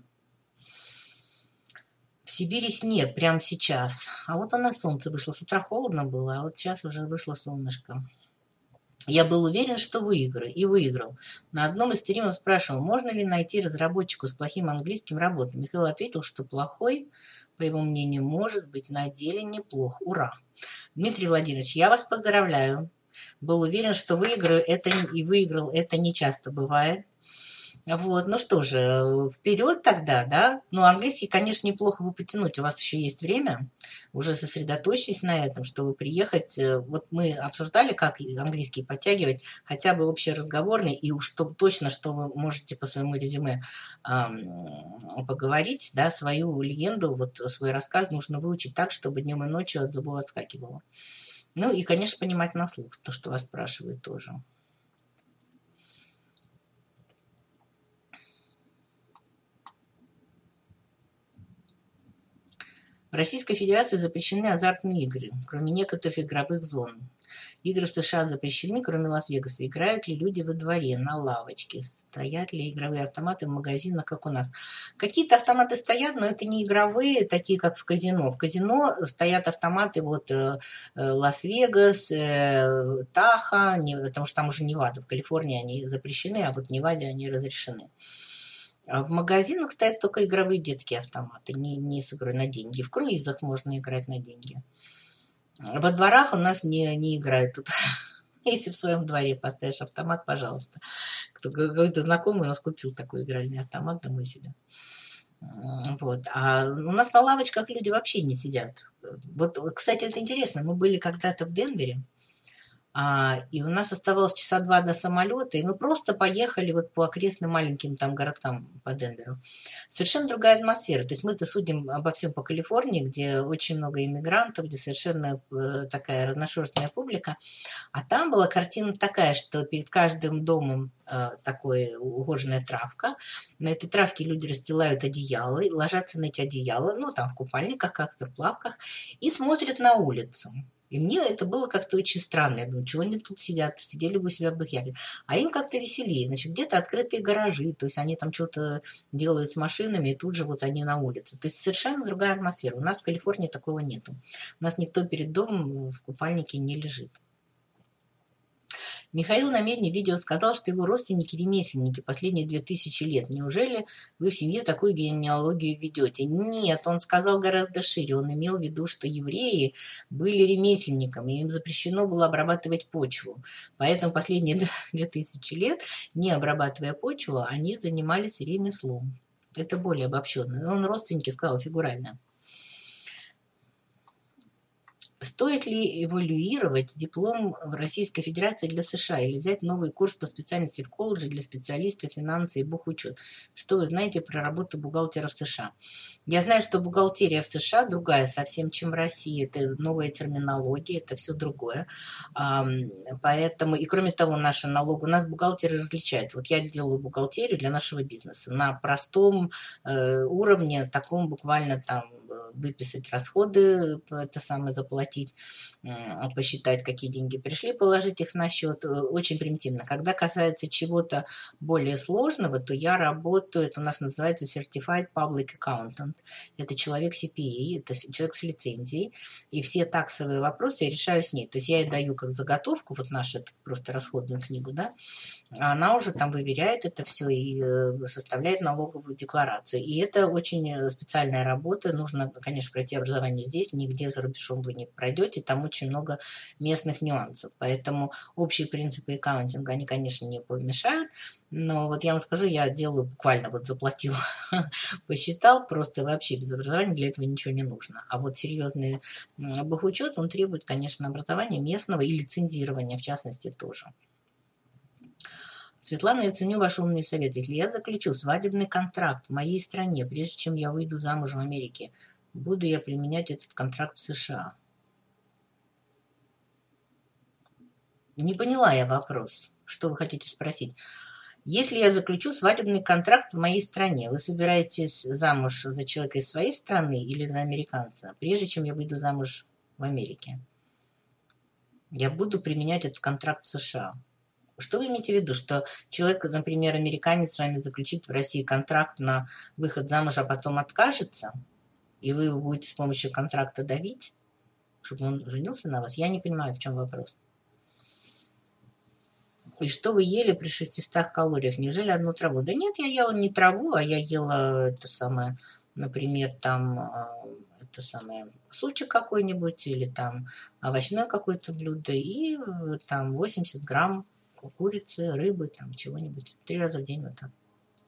В Сибири снег прямо сейчас, а вот оно солнце вышло, с утра холодно было, а вот сейчас уже вышло солнышко. Я был уверен, что выиграю, и выиграл. На одном из стримов спрашивал, можно ли найти разработчику с плохим английским работу. Михаил ответил, что плохой, по его мнению, может быть на деле неплох. Ура! Дмитрий Владимирович, я вас поздравляю. Был уверен, что выиграю, это и выиграл, это не часто бывает. Вот, ну что же, вперед тогда, да? Ну, английский, конечно, неплохо бы потянуть, у вас еще есть время. Уже сосредоточьтесь на этом, чтобы приехать. Вот мы обсуждали, как английский подтягивать, хотя бы общеразговорный, и уж то, точно, что вы можете по своему резюме эм, поговорить, да, свою легенду, вот свой рассказ нужно выучить так, чтобы днем и ночью от зубов отскакивало. Ну и, конечно, понимать на слух, то, что вас спрашивают тоже. В Российской Федерации запрещены азартные игры, кроме некоторых игровых зон. Игры в США запрещены, кроме Лас-Вегаса. Играют ли люди во дворе, на лавочке? Стоят ли игровые автоматы в магазинах, как у нас? Какие-то автоматы стоят, но это не игровые, такие как в казино. В казино стоят автоматы вот э, Лас-Вегас, э, Тахо, не, потому что там уже Невада, в Калифорнии они запрещены, а вот в Неваде они разрешены. А в магазинах стоят только игровые детские автоматы, не, не с игрой на деньги. В круизах можно играть на деньги. Во дворах у нас не, не играют тут. Если в своем дворе поставишь автомат, пожалуйста. Кто, какой-то знакомый у нас купил такой игральный автомат домой себе. Вот. А у нас на лавочках люди вообще не сидят. Вот, кстати, это интересно. Мы были когда-то в Денвере. А, и у нас оставалось часа два до самолета, и мы просто поехали вот по окрестным маленьким там городкам по Денверу. Совершенно другая атмосфера. То есть мы-то судим обо всем по Калифорнии, где очень много иммигрантов, где совершенно такая разношерстная публика. А там была картина такая, что перед каждым домом э, такая ухоженная травка. На этой травке люди расстилают одеяла, ложатся на эти одеяла, ну там в купальниках как-то, в плавках, и смотрят на улицу. И мне это было как-то очень странно. Я думаю, чего они тут сидят? Сидели бы у себя в бэкьярде. А им как-то веселее. Значит, где-то открытые гаражи. То есть они там что-то делают с машинами, и тут же вот они на улице. То есть совершенно другая атмосфера. У нас в Калифорнии такого нету. У нас никто перед домом в купальнике не лежит. Михаил на медне видео сказал, что его родственники ремесленники последние две тысячи лет. Неужели вы в семье такую генеалогию ведете? Нет, он сказал гораздо шире. Он имел в виду, что евреи были ремесленниками, им запрещено было обрабатывать почву. Поэтому последние две тысячи лет, не обрабатывая почву, они занимались ремеслом. Это более обобщенно. Он родственники сказал фигурально. Стоит ли эвалюировать диплом в Российской Федерации для США или взять новый курс по специальности в колледже для специалистов финансы и бухучет? Что вы знаете про работу бухгалтера в США? Я знаю, что бухгалтерия в США другая совсем, чем в России. Это новая терминология, это все другое. Поэтому, и кроме того, наша налог... У нас бухгалтеры различаются. Вот я делаю бухгалтерию для нашего бизнеса на простом уровне, таком буквально там выписать расходы, это самое заплатить, посчитать, какие деньги пришли, положить их на счет. Очень примитивно. Когда касается чего-то более сложного, то я работаю, это у нас называется Certified Public Accountant. Это человек си пи эй, это человек с лицензией, и все таксовые вопросы я решаю с ней. То есть я ей даю как заготовку, вот нашу просто расходную книгу, да, а она уже там выверяет это все и составляет налоговую декларацию. И это очень специальная работа, нужно, конечно, пройти образование здесь, нигде за рубежом вы не пройдете, там очень много местных нюансов. Поэтому общие принципы аккаунтинга, они, конечно, не помешают, но вот я вам скажу, я делаю буквально, вот заплатил, посчитал, просто вообще без образования для этого ничего не нужно. А вот серьезный бухучет, он требует, конечно, образования местного и лицензирования, в частности, тоже. Светлана, я ценю ваш умный совет. Если я заключу свадебный контракт в моей стране, прежде чем я выйду замуж в Америке, буду я применять этот контракт в США? Не поняла я вопрос. Что вы хотите спросить? Если я заключу свадебный контракт в моей стране, вы собираетесь замуж за человека из своей страны или за американца, прежде чем я выйду замуж в Америке? Я буду применять этот контракт в США. Что вы имеете в виду, что человек, например, американец с вами заключит в России контракт на выход замуж, а потом откажется, и вы его будете с помощью контракта давить, чтобы он женился на вас? Я не понимаю, в чем вопрос. И что вы ели при шестистах калориях? Неужели одну траву? Да нет, я ела не траву, а я ела это самое, например, там, это самое, супчик какой-нибудь или там овощное какое-то блюдо и там восемьдесят грамм курицы, рыбы, там чего-нибудь. Три раза в день вот так.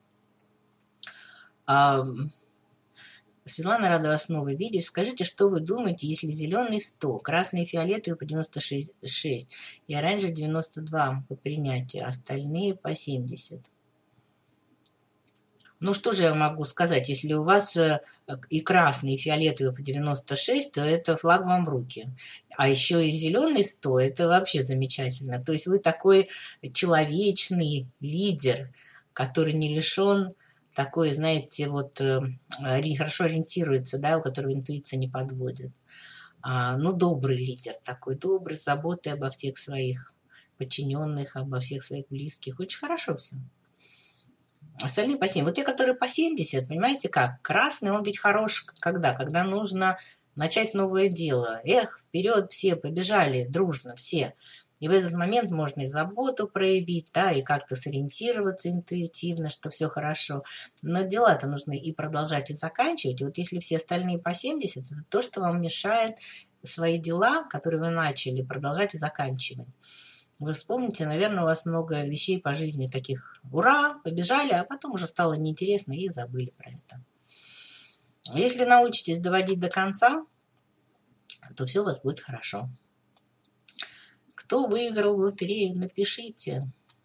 А, Светлана, рада вас снова видеть. Скажите, что вы думаете, если зеленый сто, красный и фиолетовый по девяносто шесть и оранжевый девяносто два по принятию, остальные по семьдесят? Ну, что же я могу сказать? Если у вас э, и красный, и фиолетовый по девяносто шесть, то это флаг вам в руки. А еще и зеленый сто, это вообще замечательно. То есть вы такой человечный лидер, который не лишен такой, знаете, вот э, хорошо ориентируется, да, у которого интуиция не подводит. А, ну, добрый лидер такой, добрый, с заботой обо всех своих подчиненных, обо всех своих близких. Очень хорошо все. Остальные по семьдесят. Вот те, которые по семьдесят, понимаете как? Красный, он ведь хорош когда? Когда нужно начать новое дело. Эх, вперед все, побежали дружно все. И в этот момент можно и заботу проявить, да, и как-то сориентироваться интуитивно, что все хорошо. Но дела-то нужны и продолжать, и заканчивать. И вот если все остальные по семьдесят, это то, что вам мешает свои дела, которые вы начали, продолжать и заканчивать. Вы вспомните, наверное, у вас много вещей по жизни таких «Ура!», побежали, а потом уже стало неинтересно и забыли про это. Если научитесь доводить до конца, то все у вас будет хорошо. Кто выиграл в лотерею, напишите.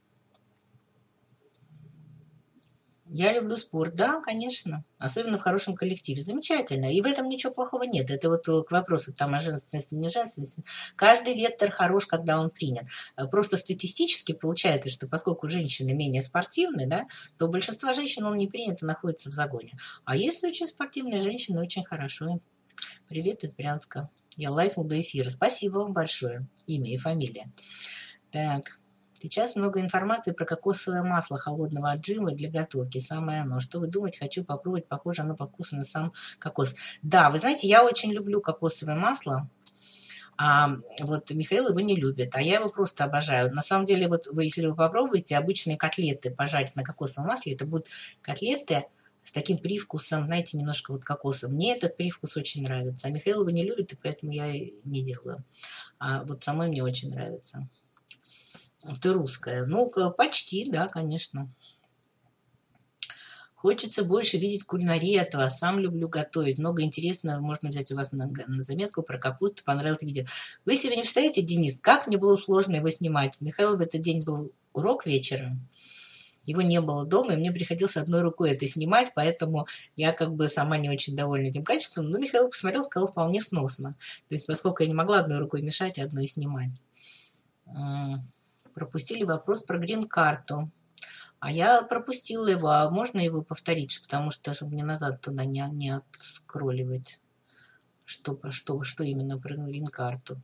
Я люблю спорт, да, конечно, особенно в хорошем коллективе. Замечательно. И в этом ничего плохого нет. Это вот к вопросу там о женственности, не женственности. Каждый вектор хорош, когда он принят. Просто статистически получается, что поскольку женщины менее спортивны, да, то у большинства женщин он не принят и находится в загоне. А если очень спортивные женщины, очень хорошо. Привет из Брянска. Я лайкнул до эфира. Спасибо вам большое. Имя и фамилия. Так. Сейчас много информации про кокосовое масло холодного отжима для готовки. Самое оно. Что вы думаете? Хочу попробовать. Похоже оно по вкусу на сам кокос. Да, вы знаете, я очень люблю кокосовое масло. А вот Михаил его не любит, а я его просто обожаю. На самом деле, вот вы, если вы попробуете обычные котлеты пожарить на кокосовом масле, это будут котлеты с таким привкусом, знаете, немножко вот кокоса. Мне этот привкус очень нравится. А Михаил его не любит, и поэтому я не делаю. А вот самой мне очень нравится. Ты русская. Ну, почти, да, конечно. Хочется больше видеть кулинарии от вас. Сам люблю готовить. Много интересного можно взять у вас на, на заметку про капусту. Понравилось видео. Вы себе не представляете, Денис, как мне было сложно его снимать. Михаил в этот день был урок вечером. Его не было дома, и мне приходилось одной рукой это снимать, поэтому я как бы сама не очень довольна этим качеством. Но Михаил посмотрел, сказал, вполне сносно. То есть, поскольку я не могла одной рукой мешать, а одной снимать. Пропустили вопрос про грин-карту. А я пропустила его. А можно его повторить? Потому что, чтобы мне назад туда не, не отскролливать. Что, что, что именно про грин-карту?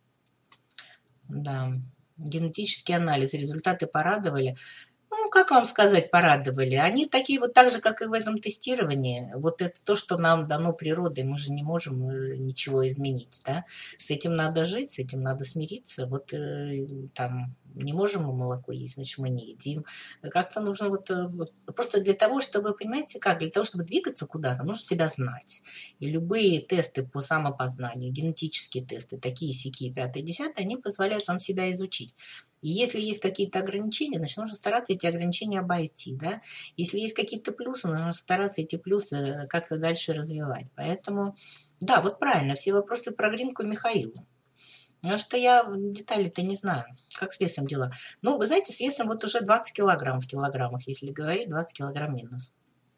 Да. Генетический анализ. Результаты порадовали. Ну, как вам сказать, порадовали. Они такие вот так же, как и в этом тестировании. Вот это то, что нам дано природой. Мы же не можем ничего изменить, да. С этим надо жить, с этим надо смириться. Вот э, там не можем мы молоко есть, значит, мы не едим. Как-то нужно вот, вот просто для того, чтобы, понимаете как, для того, чтобы двигаться куда-то, нужно себя знать. И любые тесты по самопознанию, генетические тесты, такие, сякие, пятое, десятое, они позволяют вам себя изучить. И если есть какие-то ограничения, значит, нужно стараться эти ограничения обойти, да. Если есть какие-то плюсы, нужно стараться эти плюсы как-то дальше развивать. Поэтому, да, вот правильно, все вопросы про гринку Михаилу. Потому что я детали-то не знаю, как с весом дела. Ну, вы знаете, с весом вот уже двадцать килограмм в килограммах, если говорить, двадцать килограмм минус.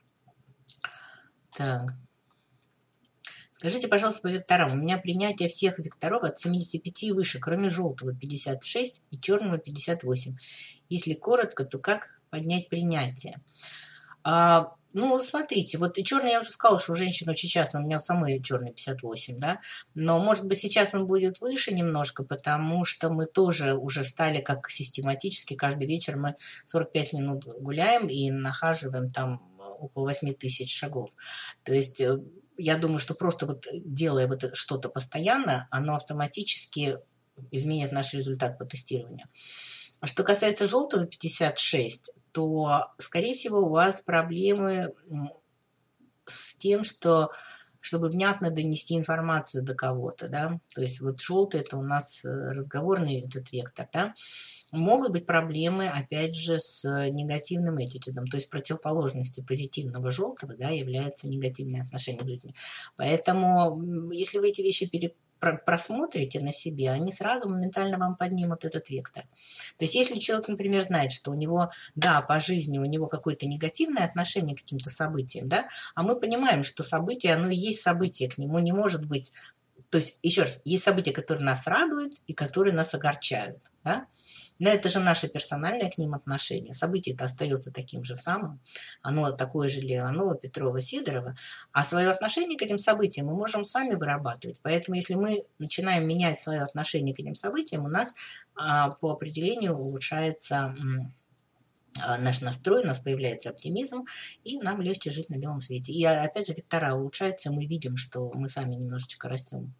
Так. Скажите, пожалуйста, по векторам. У меня принятие всех векторов от семидесяти пяти и выше, кроме желтого пятьдесят шесть и черного пятьдесят восемь. Если коротко, то как поднять принятие? А, ну, смотрите, вот и черный, я уже сказала, что у женщин очень часто, у меня у самой черный пятьдесят восемь, да, но, может быть, сейчас он будет выше немножко, потому что мы тоже уже стали как систематически, каждый вечер мы сорок пять минут гуляем и нахаживаем там около восьми тысяч шагов. То есть я думаю, что просто вот делая вот что-то постоянно, оно автоматически изменит наш результат по тестированию. А что касается желтого пятьдесят шесть, то, скорее всего, у вас проблемы с тем, что, чтобы внятно донести информацию до кого-то, да, то есть вот желтый – это у нас разговорный этот вектор, да, могут быть проблемы, опять же, с негативным attitude, то есть противоположностью позитивного желтого, да, является негативное отношение к жизни. Поэтому, если вы эти вещи пере просмотрите на себе, они сразу моментально вам поднимут этот вектор. То есть если человек, например, знает, что у него, да, по жизни у него какое-то негативное отношение к каким-то событиям, да, а мы понимаем, что событие, оно и есть событие, к нему не может быть. То есть, еще раз, есть события, которые нас радуют и которые нас огорчают, да. Но это же наше персональное к ним отношение. Событие-то остается таким же самым. Оно такое же для Иванова, Петрова, Сидорова. А свое отношение к этим событиям мы можем сами вырабатывать. Поэтому если мы начинаем менять свое отношение к этим событиям, у нас а, по определению улучшается а, наш настрой, у нас появляется оптимизм, и нам легче жить на белом свете. И опять же вектора улучшаются, мы видим, что мы сами немножечко растем.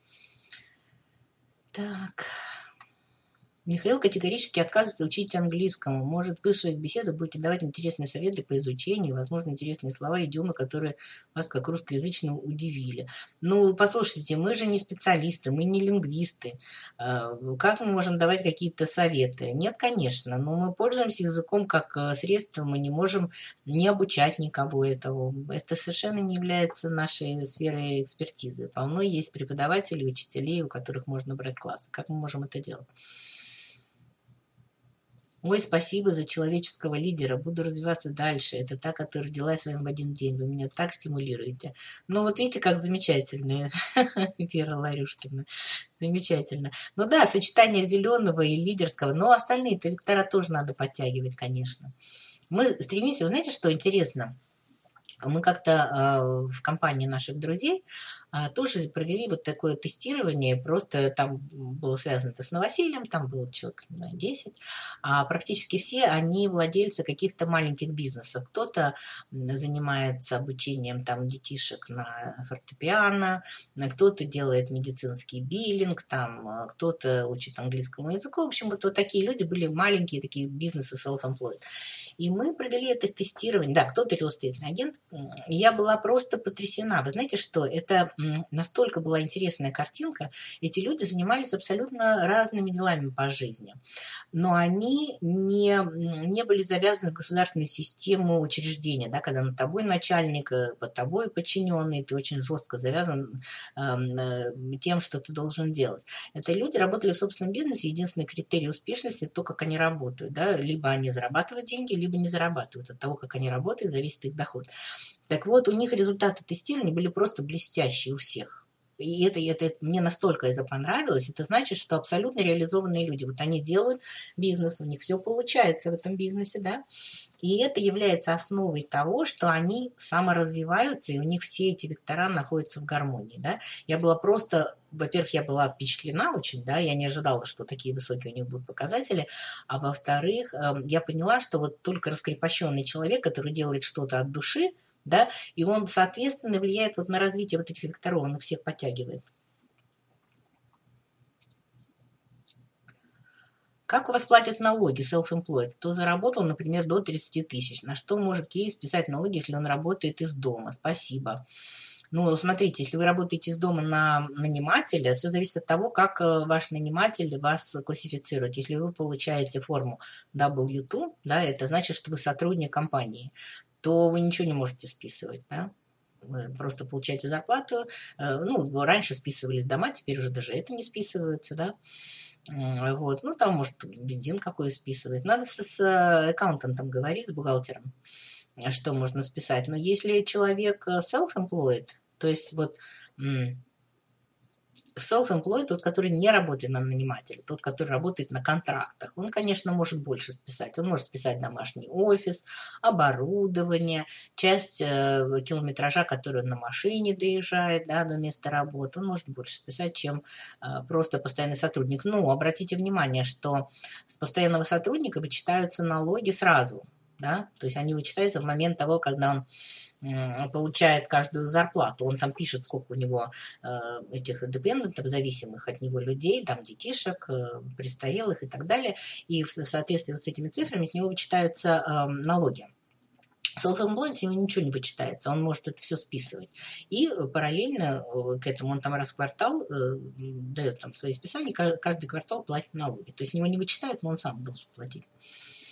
Так... Михаил категорически отказывается учить английскому. Может, вы в своих беседах будете давать интересные советы по изучению, возможно, интересные слова, идиомы, которые вас, как русскоязычного, удивили. Ну, послушайте, мы же не специалисты, мы не лингвисты. Как мы можем давать какие-то советы? Нет, конечно, но мы пользуемся языком как средством, мы не можем не обучать никого этого. Это совершенно не является нашей сферой экспертизы. Полно есть преподавателей, учителей, у которых можно брать классы. Как мы можем это делать? Ой, спасибо за человеческого лидера. Буду развиваться дальше. Это та, которая родилась с вами в один день. Вы меня так стимулируете. Ну, вот видите, как замечательно, Вера Ларюшкина. Замечательно. Ну да, сочетание зеленого и лидерского. Но остальные-то вектора тоже надо подтягивать, конечно. Мы стремимся, вы знаете, что интересно? Мы как-то э, в компании наших друзей э, тоже провели вот такое тестирование, просто там было связано это с новосельем, там было человек десять, а практически все они владельцы каких-то маленьких бизнесов. Кто-то занимается обучением там детишек на фортепиано, кто-то делает медицинский биллинг, там кто-то учит английскому языку. В общем, вот, вот такие люди были маленькие такие бизнесы self-employed. И мы провели это тестирование. Да, кто-то реал-эстейтный агент. И я была просто потрясена. Вы знаете что? Это настолько была интересная картинка. Эти люди занимались абсолютно разными делами по жизни. Но они не, не были завязаны в государственную систему учреждения. Да, когда над тобой начальник, под тобой подчиненный, ты очень жестко завязан э, тем, что ты должен делать. Это люди работали в собственном бизнесе. Единственный критерий успешности – то, как они работают. Да? Либо они зарабатывают деньги, либо не зарабатывают. От того, как они работают, зависит их доход. Так вот, у них результаты тестирования были просто блестящие у всех. И это, это, мне настолько это понравилось. Это значит, что абсолютно реализованные люди. Вот они делают бизнес, у них все получается в этом бизнесе, да. И это является основой того, что они саморазвиваются, и у них все эти вектора находятся в гармонии, да. Я была просто, во-первых, я была впечатлена очень, да, я не ожидала, что такие высокие у них будут показатели, а во-вторых, я поняла, что вот только раскрепощенный человек, который делает что-то от души, да, и он, соответственно, влияет вот на развитие вот этих векторов, он их всех подтягивает. Как у вас платят налоги, self-employed? Кто заработал, например, до тридцати тысяч? На что может кейс списать налоги, если он работает из дома? Спасибо. Ну, смотрите, если вы работаете из дома на нанимателя, все зависит от того, как ваш наниматель вас классифицирует. Если вы получаете форму дабл ю два, да, это значит, что вы сотрудник компании, то вы ничего не можете списывать, да? Вы просто получаете зарплату. Ну, раньше списывались дома, теперь уже даже это не списывается, да? Вот. Ну, там, может, бензин какой списывать. Надо с, с аккаунтантом говорить, с бухгалтером, что можно списать. Но если человек self-employed, то есть вот self-employed, тот, который не работает на нанимателя, тот, который работает на контрактах, он, конечно, может больше списать. Он может списать домашний офис, оборудование, часть э, километража, который он на машине доезжает, да, до места работы. Он может больше списать, чем э, просто постоянный сотрудник. Но обратите внимание, что с постоянного сотрудника вычитаются налоги сразу. Да? То есть они вычитаются в момент того, когда он получает каждую зарплату, он там пишет, сколько у него э, этих депендентов, зависимых от него людей, там детишек, э, престарелых и так далее, и в соответствии с этими цифрами с него вычитаются э, налоги. Self-employed с него ничего не вычитается, он может это все списывать. И параллельно к этому он там раз в квартал э, дает там свои списания, каждый квартал платит налоги. То есть с него не вычитают, но он сам должен платить.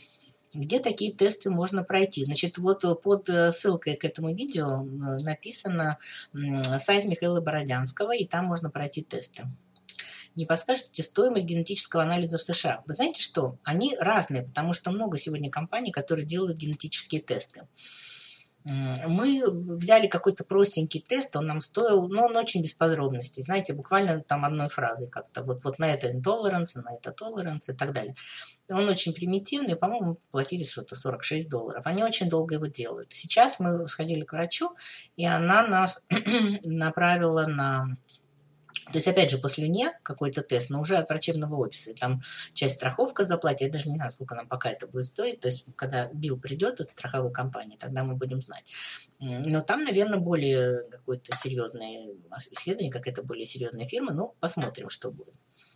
Где такие тесты можно пройти? Значит, вот под ссылкой к этому видео написано сайт Михаила Бородянского, и там можно пройти тесты. Не подскажете стоимость генетического анализа в США? Вы знаете что? Они разные, потому что много сегодня компаний, которые делают генетические тесты. Мы взяли какой-то простенький тест, он нам стоил, но он очень без подробностей, знаете, буквально там одной фразой как-то, вот, вот на это intolerance, на это tolerance и так далее. Он очень примитивный, по-моему, платили что-то сорок шесть долларов. Они очень долго его делают. Сейчас мы сходили к врачу, и она нас направила на... То есть, опять же, после не какой-то тест, но уже от врачебного описа. Там часть страховка заплатит. Я даже не знаю, сколько нам пока это будет стоить. То есть, когда билл придет от страховой компании, тогда мы будем знать. Но там, наверное, более какое-то серьезное исследование, какая-то более серьезная фирма. Ну, посмотрим, что будет.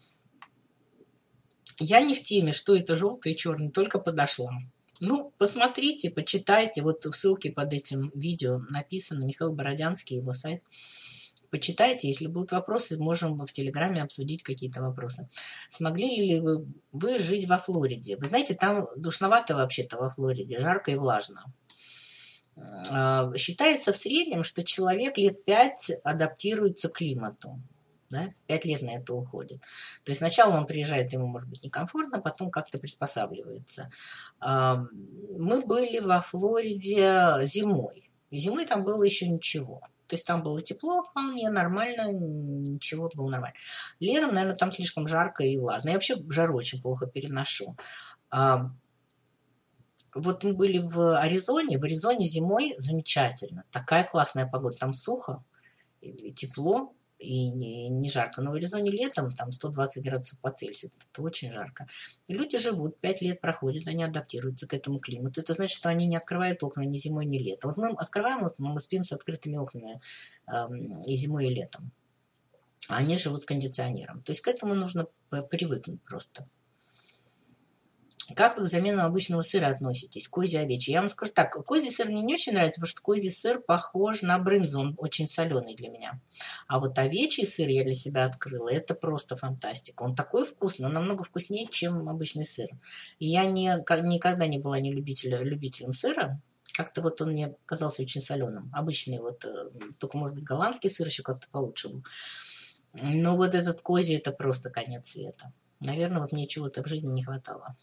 Я не в теме, что это желтый и черный, только подошла. Ну, посмотрите, почитайте. Вот в ссылке под этим видео написано Михаил Бородянский, его сайт. Почитайте, если будут вопросы, можем в Телеграме обсудить какие-то вопросы. Смогли ли вы, вы жить во Флориде? Вы знаете, там душновато вообще-то во Флориде, жарко и влажно. Считается в среднем, что человек лет пять адаптируется к климату. Да? Пять лет на это уходит. То есть сначала он приезжает, ему может быть некомфортно, потом как-то приспосабливается. Мы были во Флориде зимой. И зимой там было еще ничего. То есть там было тепло, вполне нормально, ничего было нормально. Летом, наверное, там слишком жарко и влажно. Я вообще жару очень плохо переношу. А, вот мы были в Аризоне. В Аризоне зимой замечательно. Такая классная погода. Там сухо, тепло и не, не жарко. Но в Аризоне летом там сто двадцать градусов по Цельсию. Это очень жарко. Люди живут, пять лет проходят, они адаптируются к этому климату. Это значит, что они не открывают окна ни зимой, ни летом. Вот мы открываем окна, мы спим с открытыми окнами э, и зимой, и летом. А они живут с кондиционером. То есть к этому нужно привыкнуть просто. Как вы к замену обычного сыра относитесь? Козий, овечий. Я вам скажу так, козий сыр мне не очень нравится, потому что козий сыр похож на брынзу, он очень соленый для меня. А вот овечий сыр я для себя открыла, это просто фантастика. Он такой вкусный, он намного вкуснее, чем обычный сыр. И я не, никогда не была не любителем, любителем сыра. Как-то вот он мне казался очень соленым. Обычный вот, только может быть голландский сыр еще как-то получше был. Но вот этот козий, это просто конец света. Наверное, вот мне чего-то в жизни не хватало.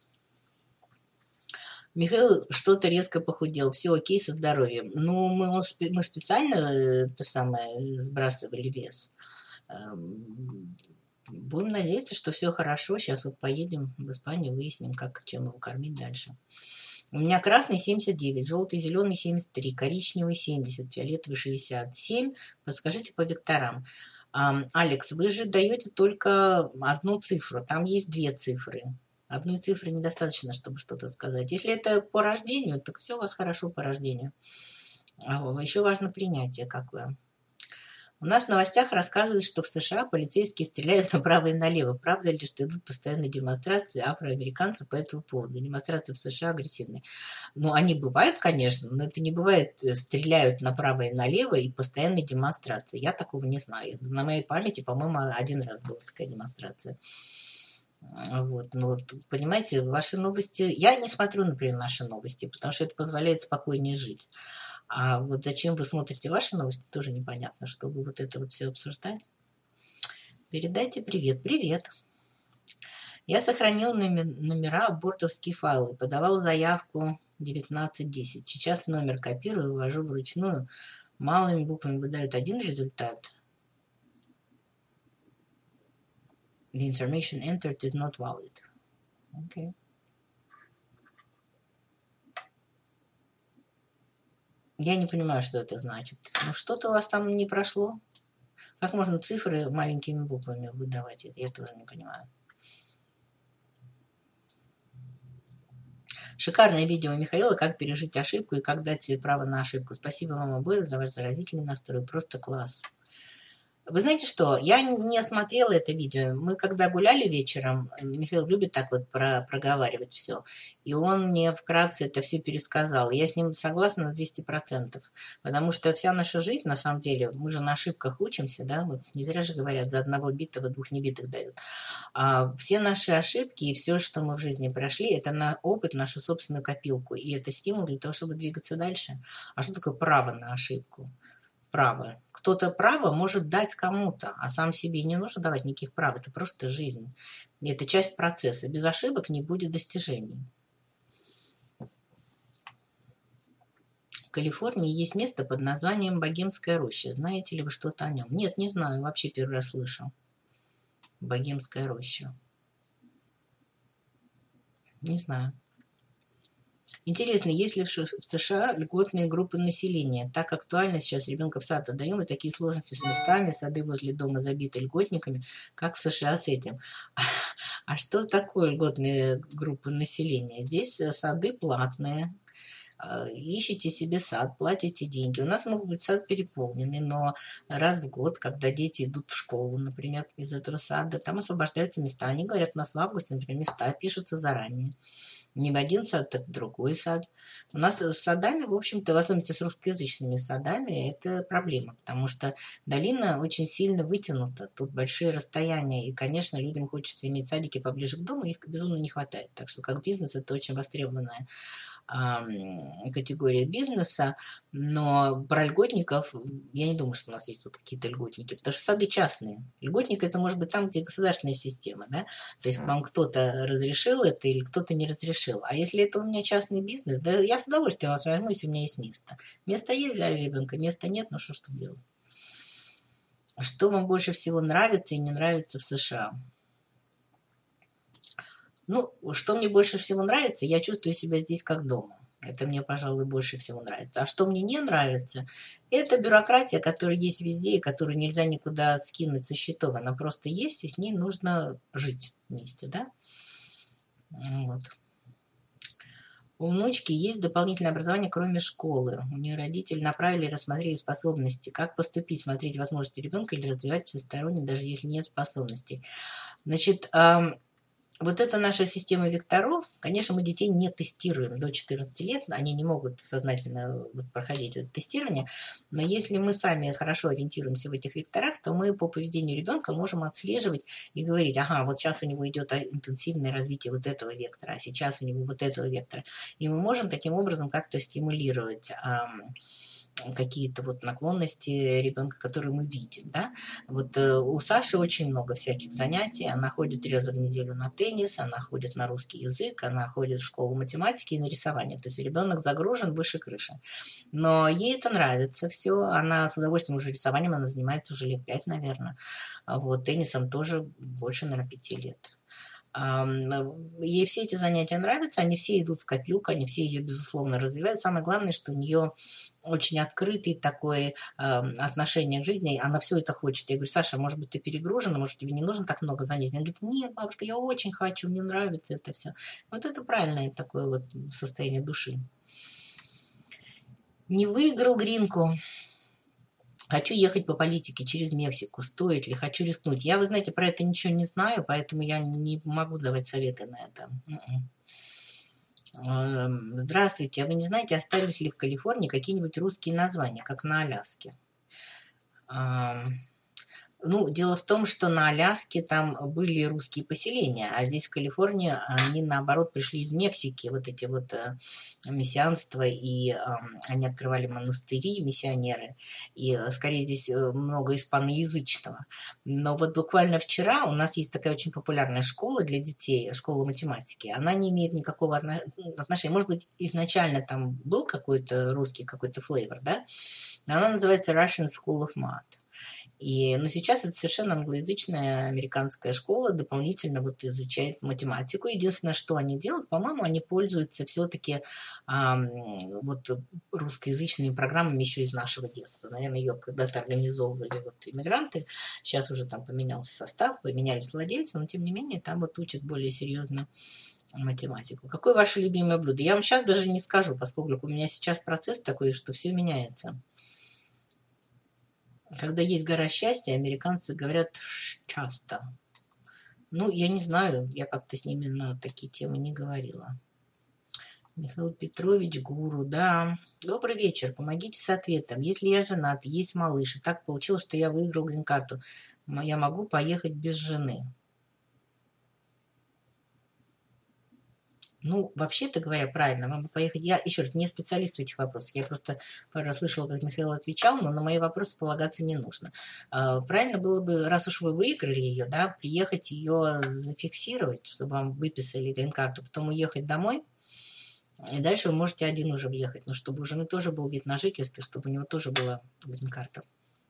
Михаил что-то резко похудел. Все окей со здоровьем. Ну, мы, мы специально это самое, сбрасывали вес. Будем надеяться, что все хорошо. Сейчас вот поедем в Испанию, выясним, как, чем его кормить дальше. У меня красный семьдесят девять, желтый, зеленый семьдесят три, коричневый семьдесят, фиолетовый шестьдесят семь. Подскажите по векторам. Алекс, вы же даете только одну цифру. Там есть две цифры. Одной цифры недостаточно, чтобы что-то сказать. Если это по рождению, так все у вас хорошо по рождению. А еще важно принятие какое. У нас в новостях рассказывают, что в США полицейские стреляют направо и налево. Правда ли, что идут постоянные демонстрации афроамериканцев по этому поводу? Демонстрации в США агрессивные. Ну, они бывают, конечно, но это не бывает, стреляют направо и налево и постоянные демонстрации. Я такого не знаю. На моей памяти, по-моему, один раз была такая демонстрация. Вот, ну вот, понимаете, ваши новости... Я не смотрю, например, наши новости, потому что это позволяет спокойнее жить. А вот зачем вы смотрите ваши новости, тоже непонятно, чтобы вот это вот все обсуждать. Передайте привет. Привет. Я сохранил номера абортовские файлы, подавал заявку девятнадцать десять. Сейчас номер копирую, ввожу вручную. Малыми буквами выдают один результат. The information entered is not valid. Okay. Я не понимаю, что это значит. Ну, что-то у вас там не прошло. Как можно цифры маленькими буквами выдавать? Я тоже не понимаю. Шикарное видео Михаила, как пережить ошибку и как дать себе право на ошибку. Спасибо вам обоим за ваш заразительный настрой. Просто класс. Вы знаете что, я не смотрела это видео. Мы когда гуляли вечером, Михаил любит так вот про, проговаривать все, и он мне вкратце это все пересказал. Я с ним согласна на двести процентов, потому что вся наша жизнь, на самом деле, мы же на ошибках учимся, да, вот не зря же говорят, за одного битого двух небитых дают. А все наши ошибки и все, что мы в жизни прошли, это на опыт, нашу собственную копилку, и это стимул для того, чтобы двигаться дальше. А что такое право на ошибку? Право. Кто-то право может дать кому-то, а сам себе не нужно давать никаких прав. Это просто жизнь. И это часть процесса. Без ошибок не будет достижений. В Калифорнии есть место под названием Богемская роща. Знаете ли вы что-то о нем? Нет, не знаю. Вообще первый раз слышу. Богемская роща. Не знаю. Интересно, есть ли в США льготные группы населения? Так актуально сейчас ребенка в сад отдаем, и такие сложности с местами, сады возле дома забиты льготниками, как в США с этим. А что такое льготные группы населения? Здесь сады платные. Ищите себе сад, платите деньги. У нас может быть сад переполненный, но раз в год, когда дети идут в школу, например, из этого сада, там освобождаются места. Они говорят, у нас в августе, например, места пишутся заранее. Не в один сад, так в другой сад. У нас с садами, в общем-то, в особенности с русскоязычными садами, это проблема, потому что долина очень сильно вытянута, тут большие расстояния, и, конечно, людям хочется иметь садики поближе к дому, их безумно не хватает. Так что как бизнес это очень востребованная категория бизнеса, но про льготников я не думаю, что у нас есть тут какие-то льготники, потому что сады частные. Льготник это может быть там, где государственная система, да, то есть вам кто-то разрешил это или кто-то не разрешил. А если это у меня частный бизнес, да я с удовольствием вас возьму, если у меня есть место. Место есть для ребенка, места нет, ну что ж тут делать. Что вам больше всего нравится и не нравится в США? Ну, что мне больше всего нравится, я чувствую себя здесь как дома. Это мне, пожалуй, больше всего нравится. А что мне не нравится, это бюрократия, которая есть везде и которую нельзя никуда скинуть со счетов. Она просто есть, и с ней нужно жить вместе, да? Вот. У внучки есть дополнительное образование, кроме школы. У нее родители направили и рассмотрели способности. Как поступить, смотреть возможности ребенка или развивать всесторонне, даже если нет способностей. Значит, вот эта наша система векторов, конечно, мы детей не тестируем до четырнадцати лет, они не могут сознательно проходить это тестирование, но если мы сами хорошо ориентируемся в этих векторах, то мы по поведению ребенка можем отслеживать и говорить, ага, вот сейчас у него идет интенсивное развитие вот этого вектора, а сейчас у него вот этого вектора. И мы можем таким образом как-то стимулировать какие-то вот наклонности ребенка, которые мы видим, да. Вот э, у Саши очень много всяких занятий, она ходит три раза в неделю на теннис, она ходит на русский язык, она ходит в школу математики и на рисование, то есть ребенок загружен выше крыши. Но ей это нравится все, она с удовольствием уже рисованием, она занимается уже лет пять, наверное, вот, теннисом тоже больше, наверное, пяти лет. Ей все эти занятия нравятся, они все идут в копилку, они все ее, безусловно, развивают. Самое главное, что у нее очень открытый такое отношение к жизни, она все это хочет. Я говорю, Саша, может быть, ты перегружена, может, тебе не нужно так много занятий? Она говорит, нет, бабушка, я очень хочу, мне нравится это все. Вот это правильное такое вот состояние души. Не выиграл гринку. Хочу ехать по политике через Мексику, стоит ли, хочу рискнуть. Я, вы знаете, про это ничего не знаю, поэтому я не могу давать советы на это. Здравствуйте, а вы не знаете, остались ли в Калифорнии какие-нибудь русские названия, как на Аляске? Ну, дело в том, что на Аляске там были русские поселения, а здесь в Калифорнии они, наоборот, пришли из Мексики, вот эти вот э, мессианства, и э, они открывали монастыри, миссионеры, и э, скорее здесь много испаноязычного. Но вот буквально вчера у нас есть такая очень популярная школа для детей, школа математики, она не имеет никакого отношения, может быть, изначально там был какой-то русский какой-то флейвор, да, но она называется Russian School of Math. И, но сейчас это совершенно англоязычная американская школа, дополнительно вот изучает математику. Единственное, что они делают, по-моему, они пользуются все-таки а, вот русскоязычными программами еще из нашего детства. Наверное, ее когда-то организовывали вот иммигранты, сейчас уже там поменялся состав, поменялись владельцы, но тем не менее там вот учат более серьезно математику. Какое ваше любимое блюдо? Я вам сейчас даже не скажу, поскольку у меня сейчас процесс такой, что все меняется. Когда есть гора счастья, американцы говорят часто. Ну, я не знаю, я как-то с ними на такие темы не говорила. Михаил Петрович, гуру, да. Добрый вечер, помогите с ответом. Если я женат, есть малыш, и так получилось, что я выиграл грин-карту, я могу поехать без жены? Ну, вообще-то говоря, правильно, могу поехать. Я, еще раз, не специалист в этих вопросах. Я просто пару раз слышала, как Михаил отвечал, но на мои вопросы полагаться не нужно. Правильно было бы, раз уж вы выиграли ее, да, приехать ее зафиксировать, чтобы вам выписали грин-карту, потом уехать домой. И дальше вы можете один уже въехать, но чтобы у жены тоже был вид на жительство, чтобы у него тоже была грин-карта.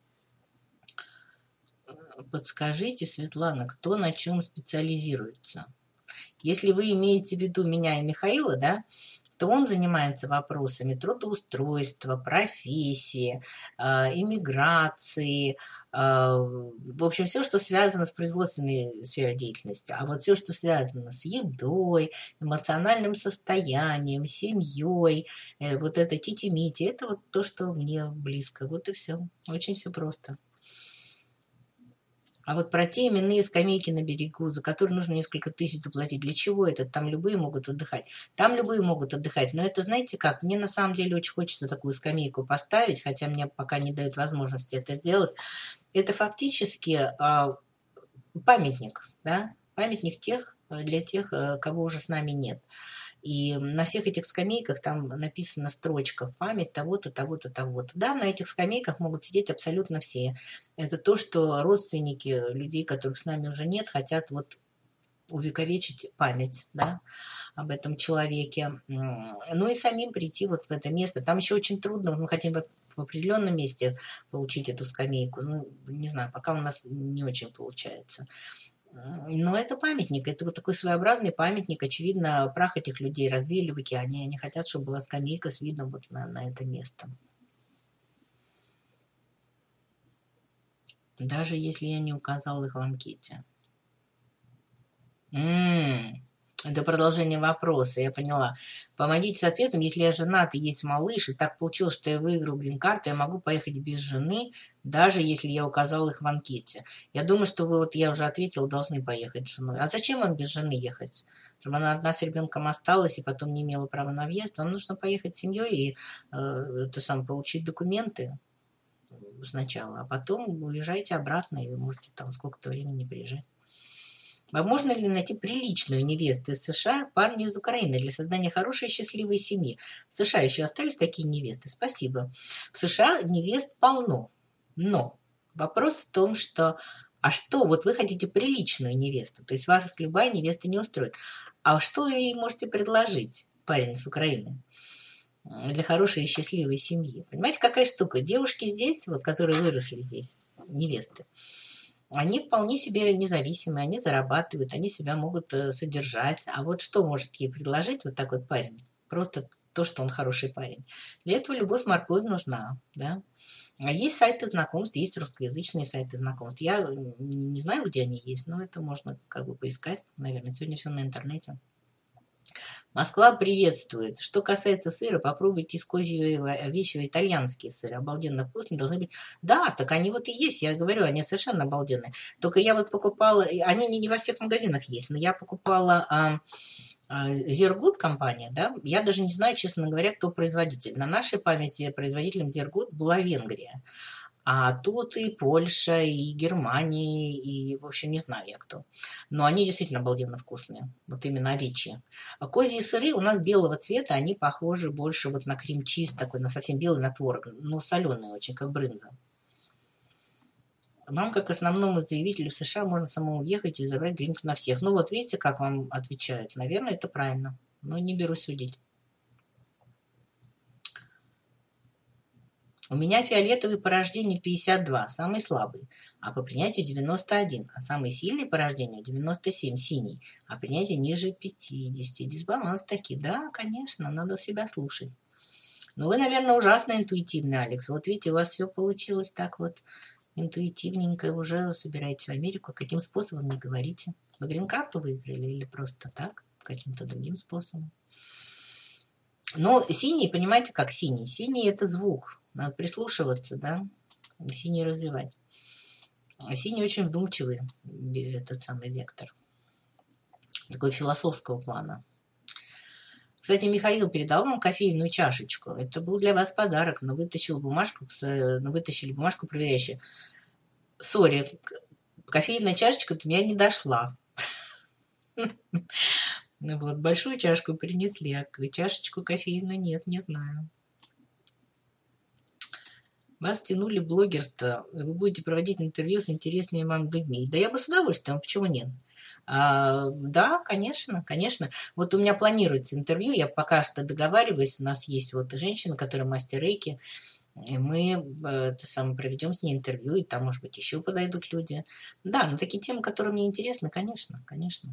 Подскажите, Светлана, кто на чем специализируется? Если вы имеете в виду меня и Михаила, да, то он занимается вопросами трудоустройства, профессии, иммиграции, в общем, все, что связано с производственной сферой деятельности. А вот все, что связано с едой, эмоциональным состоянием, семьей, вот это тити-мити, это вот то, что мне близко. Вот и все. Очень все просто. А вот про те именные скамейки на берегу, за которые нужно несколько тысяч заплатить, для чего это? Там любые могут отдыхать. Там любые могут отдыхать. Но это, знаете как, мне на самом деле очень хочется такую скамейку поставить, хотя мне пока не дают возможности это сделать. Это фактически э, памятник, да? Памятник тех, для тех, кого уже с нами нет. И на всех этих скамейках там написана строчка в память того-то, того-то, того-то. Да, на этих скамейках могут сидеть абсолютно все. Это то, что родственники людей, которых с нами уже нет, хотят вот увековечить память, да, об этом человеке. Ну и самим прийти вот в это место. Там еще очень трудно, мы хотим в определенном месте получить эту скамейку. Ну, не знаю, пока у нас не очень получается. Но это памятник, это вот такой своеобразный памятник. Очевидно, прах этих людей развеяли в океане. Они хотят, чтобы была скамейка с видом вот на, на это место. Даже если я не указал их в анкете. М-м-м. Это продолжение вопроса, я поняла. Помогите с ответом. Если я женат и есть малыш, и так получилось, что я выиграл грин-карту, я могу поехать без жены, даже если я указал их в анкете. Я думаю, что вы, вот я уже ответила, должны поехать с женой. А зачем вам без жены ехать? Чтобы она одна с ребенком осталась и потом не имела права на въезд. Вам нужно поехать с семьей и э, это сам, получить документы сначала, а потом уезжайте обратно, и вы можете там сколько-то времени приезжать. А можно ли найти приличную невесту из США, парня из Украины для создания хорошей счастливой семьи? В США еще остались такие невесты? Спасибо. В США невест полно. Но вопрос в том, что... А что, вот вы хотите приличную невесту, то есть вас любая невеста не устроит. А что вы ей можете предложить, парень из Украины, для хорошей и счастливой семьи? Понимаете, какая штука? Девушки здесь, вот, которые выросли здесь, невесты, они вполне себе независимые, они зарабатывают, они себя могут содержать. А вот что может ей предложить вот такой парень? Просто то, что он хороший парень. Для этого любовь, морковь нужна, да. А есть сайты знакомств, есть русскоязычные сайты знакомств. Я не знаю, где они есть, но это можно как бы поискать, наверное. Сегодня все на интернете. Москва приветствует. Что касается сыра, попробуйте из козьего овечьего итальянские сыры. Обалденно вкусные должны быть. Да, так они вот и есть. Я говорю, они совершенно обалденные. Только я вот покупала, они не, не во всех магазинах есть, но я покупала а, а, Зергут компания, да. Я даже не знаю, честно говоря, кто производитель. На нашей памяти производителем Зергут была Венгрия. А тут и Польша, и Германия, и, в общем, не знаю я кто. Но они действительно обалденно вкусные. Вот именно овечьи. А козьи сыры у нас белого цвета, они похожи больше вот на крем-чиз, такой, на совсем белый, на творог. Но соленый очень, как брынза. Вам, как основному заявителю в США, можно самому ехать и забрать грин-карту на всех. Ну вот видите, как вам отвечают. Наверное, это правильно. Но не берусь судить. У меня фиолетовый по рождению пятьдесят два, самый слабый, а по принятию девяносто один, а самый сильный по рождению девяносто семь, синий, а принятие ниже пятидесяти. Дисбаланс таки. Да, конечно, надо себя слушать. Но вы, наверное, ужасно интуитивный, Алекс. Вот видите, у вас все получилось так вот интуитивненько, уже собираетесь в Америку. Каким способом, не говорите? Вы грин-карту выиграли или просто так, каким-то другим способом? Но синий, понимаете, как синий? Синий – это звук. Надо прислушиваться, да? Синий развивать. Синий очень вдумчивый, этот самый вектор. Такой философского плана. Кстати, Михаил передал вам кофейную чашечку. Это был для вас подарок, но вытащил бумажку, но вытащили бумажку проверяющую. Сори, кофейная чашечка до меня не дошла. Вот, большую чашку принесли, а чашечку кофейную нет, не знаю. Вас тянули в блогерство, вы будете проводить интервью с интересными вам людьми. Да я бы с удовольствием, почему нет? А, да, конечно, конечно. Вот у меня планируется интервью, я пока что договариваюсь, у нас есть вот женщина, которая мастер рейки, и мы это самое, проведем с ней интервью, и там, может быть, еще подойдут люди. Да, на такие темы, которые мне интересны, конечно, конечно.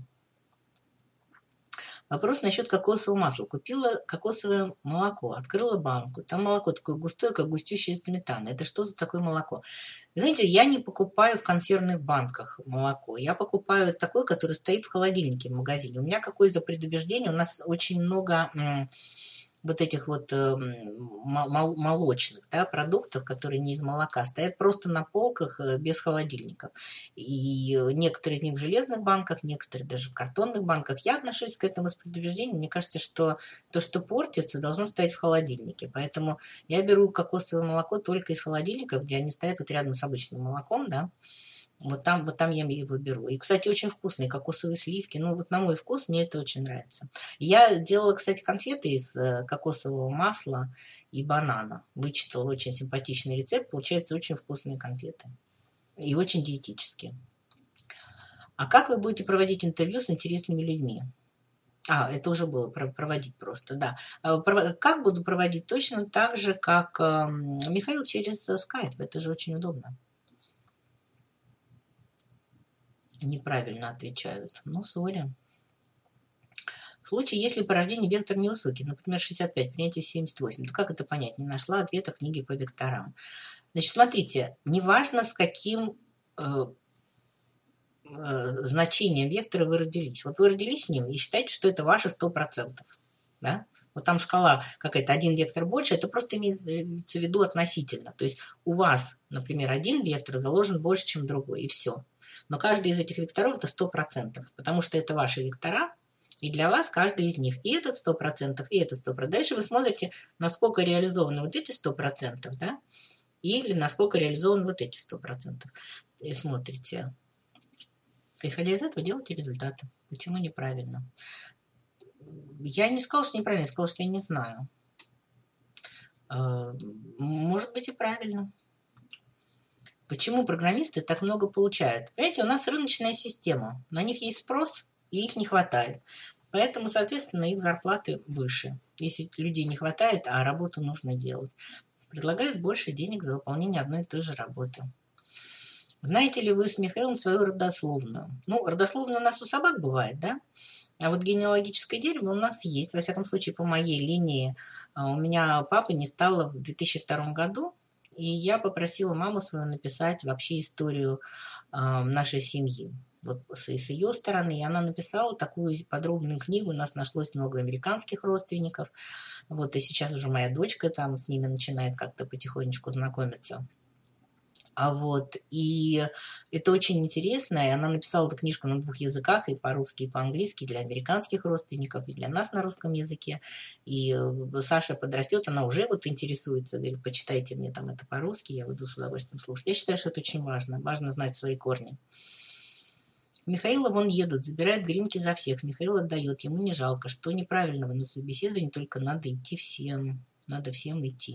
Вопрос насчет кокосового масла. Купила кокосовое молоко, открыла банку. Там молоко такое густое, как густющая сметана. Это что за такое молоко? Знаете, я не покупаю в консервных банках молоко. Я покупаю такое, которое стоит в холодильнике в магазине. У меня какое-то предубеждение. У нас очень много вот этих вот молочных, да, продуктов, которые не из молока, стоят просто на полках без холодильников. И некоторые из них в железных банках, некоторые даже в картонных банках. Я отношусь к этому с предубеждением. Мне кажется, что то, что портится, должно стоять в холодильнике. Поэтому я беру кокосовое молоко только из холодильника, где они стоят вот рядом с обычным молоком, да. Вот там, вот там я его беру. И, кстати, очень вкусные кокосовые сливки. Ну, вот на мой вкус мне это очень нравится. Я делала, кстати, конфеты из кокосового масла и банана. Вычитала очень симпатичный рецепт. Получаются очень вкусные конфеты. И очень диетические. А как вы будете проводить интервью с интересными людьми? А, это уже было, проводить просто, да. Как буду проводить? Точно так же, как Михаил через скайп. Это же очень удобно. Неправильно отвечают. Ну, сори. В случае, если по рождению вектор невысокий, например, шестьдесят пять, принятие семьдесят восемь, то как это понять? Не нашла ответа в книге по векторам. Значит, смотрите, неважно, с каким э, э, значением вектора вы родились. Вот вы родились с ним и считаете, что это ваше сто процентов. Да? Вот там шкала какая-то, один вектор больше, это просто имеется в виду относительно. То есть у вас, например, один вектор заложен больше, чем другой, и все. Но каждый из этих векторов это сто процентов, потому что это ваши вектора, и для вас каждый из них. И этот сто процентов, и этот сто процентов. Дальше вы смотрите, насколько реализованы вот эти сто процентов, да, или насколько реализованы вот эти сто процентов. И смотрите. Исходя из этого, делайте результаты. Почему неправильно? Я не сказала, что неправильно, я сказала, что я не знаю. Может быть и правильно. Почему программисты так много получают? Понимаете, у нас рыночная система. На них есть спрос, и их не хватает. Поэтому, соответственно, их зарплаты выше. Если людей не хватает, а работу нужно делать. Предлагают больше денег за выполнение одной и той же работы. Знаете ли вы с Михаилом свою родословную? Ну, родословная у нас у собак бывает, да? А вот генеалогическое дерево у нас есть. Во всяком случае, по моей линии. У меня папы не стало в две тысячи втором году. И я попросила маму свою написать вообще историю э, нашей семьи. Вот с, с ее стороны. И она написала такую подробную книгу. У нас нашлось много американских родственников. Вот, и сейчас уже моя дочка там с ними начинает как-то потихонечку знакомиться. А вот, и это очень интересно, и она написала эту книжку на двух языках, и по-русски, и по-английски, для американских родственников, и для нас на русском языке. И Саша подрастет, она уже вот интересуется, говорит, почитайте мне там это по-русски, я буду с удовольствием слушать. Я считаю, что это очень важно, важно знать свои корни. Михаила вон едут, забирают гринки за всех, Михаил отдает, ему не жалко, что неправильного на собеседовании, только надо идти всем, надо всем идти.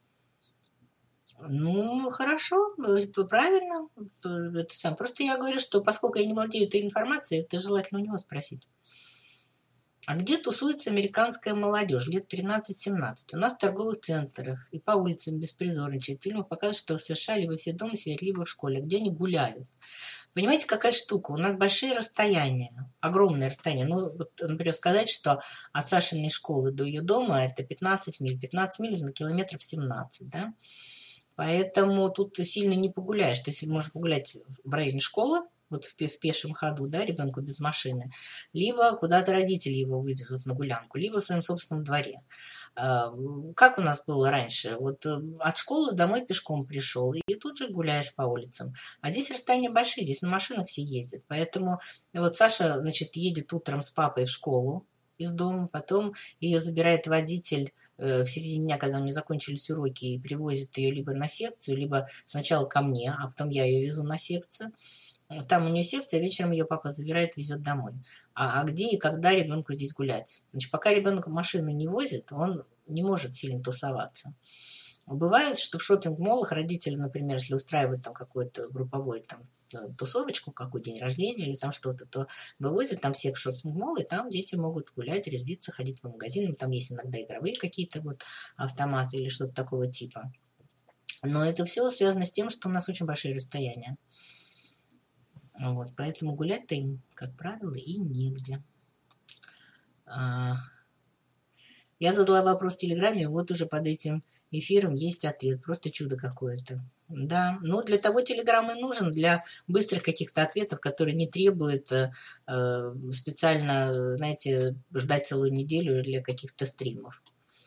Ну, хорошо, правильно. Это сам. Просто я говорю, что поскольку я не владею этой информацией, это желательно у него спросить. А где тусуется американская молодежь лет тринадцать-семнадцать? У нас в торговых центрах и по улицам беспризорничают. Фильмы показывают, что в США либо все дома сидят, либо в школе. Где они гуляют? Понимаете, какая штука? У нас большие расстояния, огромное расстояние. Ну, вот, например, сказать, что от Сашиной школы до ее дома это пятнадцать миль. пятнадцать миль на километров семнадцать, да? Поэтому тут ты сильно не погуляешь. Ты можешь погулять в районе школы, вот в, в пешем ходу, да, ребенку без машины, либо куда-то родители его вывезут на гулянку, либо в своем собственном дворе. Как у нас было раньше? Вот от школы домой пешком пришел, и тут же гуляешь по улицам. А здесь расстояния большие, здесь на машинах все ездят. Поэтому вот Саша, значит, едет утром с папой в школу из дома, потом ее забирает водитель в середине дня, когда у нее закончились уроки, и привозит ее либо на секцию, либо сначала ко мне, а потом я ее везу на секцию. Там у нее секция, вечером ее папа забирает, везет домой. А, а где и когда ребенку здесь гулять? Значит, пока ребенок машины не возит, он не может сильно тусоваться. Бывает, что в шопинг-молах родители, например, если устраивают там какой-то групповой там тусовочку, какой день рождения или там что-то, то вывозят там всех в шопинг-молл, и там дети могут гулять, резвиться, ходить по магазинам. Там есть иногда игровые какие-то вот автоматы или что-то такого типа. Но это все связано с тем, что у нас очень большие расстояния. Вот, поэтому гулять-то им, как правило, и негде. А, я задала вопрос в Телеграме, вот уже под этим эфиром есть ответ. Просто чудо какое-то. Да, но для того Телеграм и нужен, для быстрых каких-то ответов, которые не требуют э, специально, знаете, ждать целую неделю для каких-то стримов.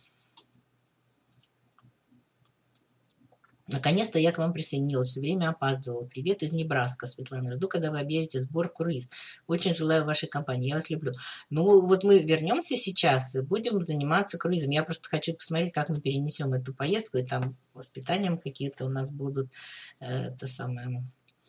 Наконец-то я к вам присоединилась, все время опаздывала. Привет из Небраска, Светлана. Жду, когда вы объявите сбор в круиз. Очень желаю вашей компании, я вас люблю. Ну, вот мы вернемся сейчас и будем заниматься круизом. Я просто хочу посмотреть, как мы перенесем эту поездку, и там воспитанием какие-то у нас будут, это самое...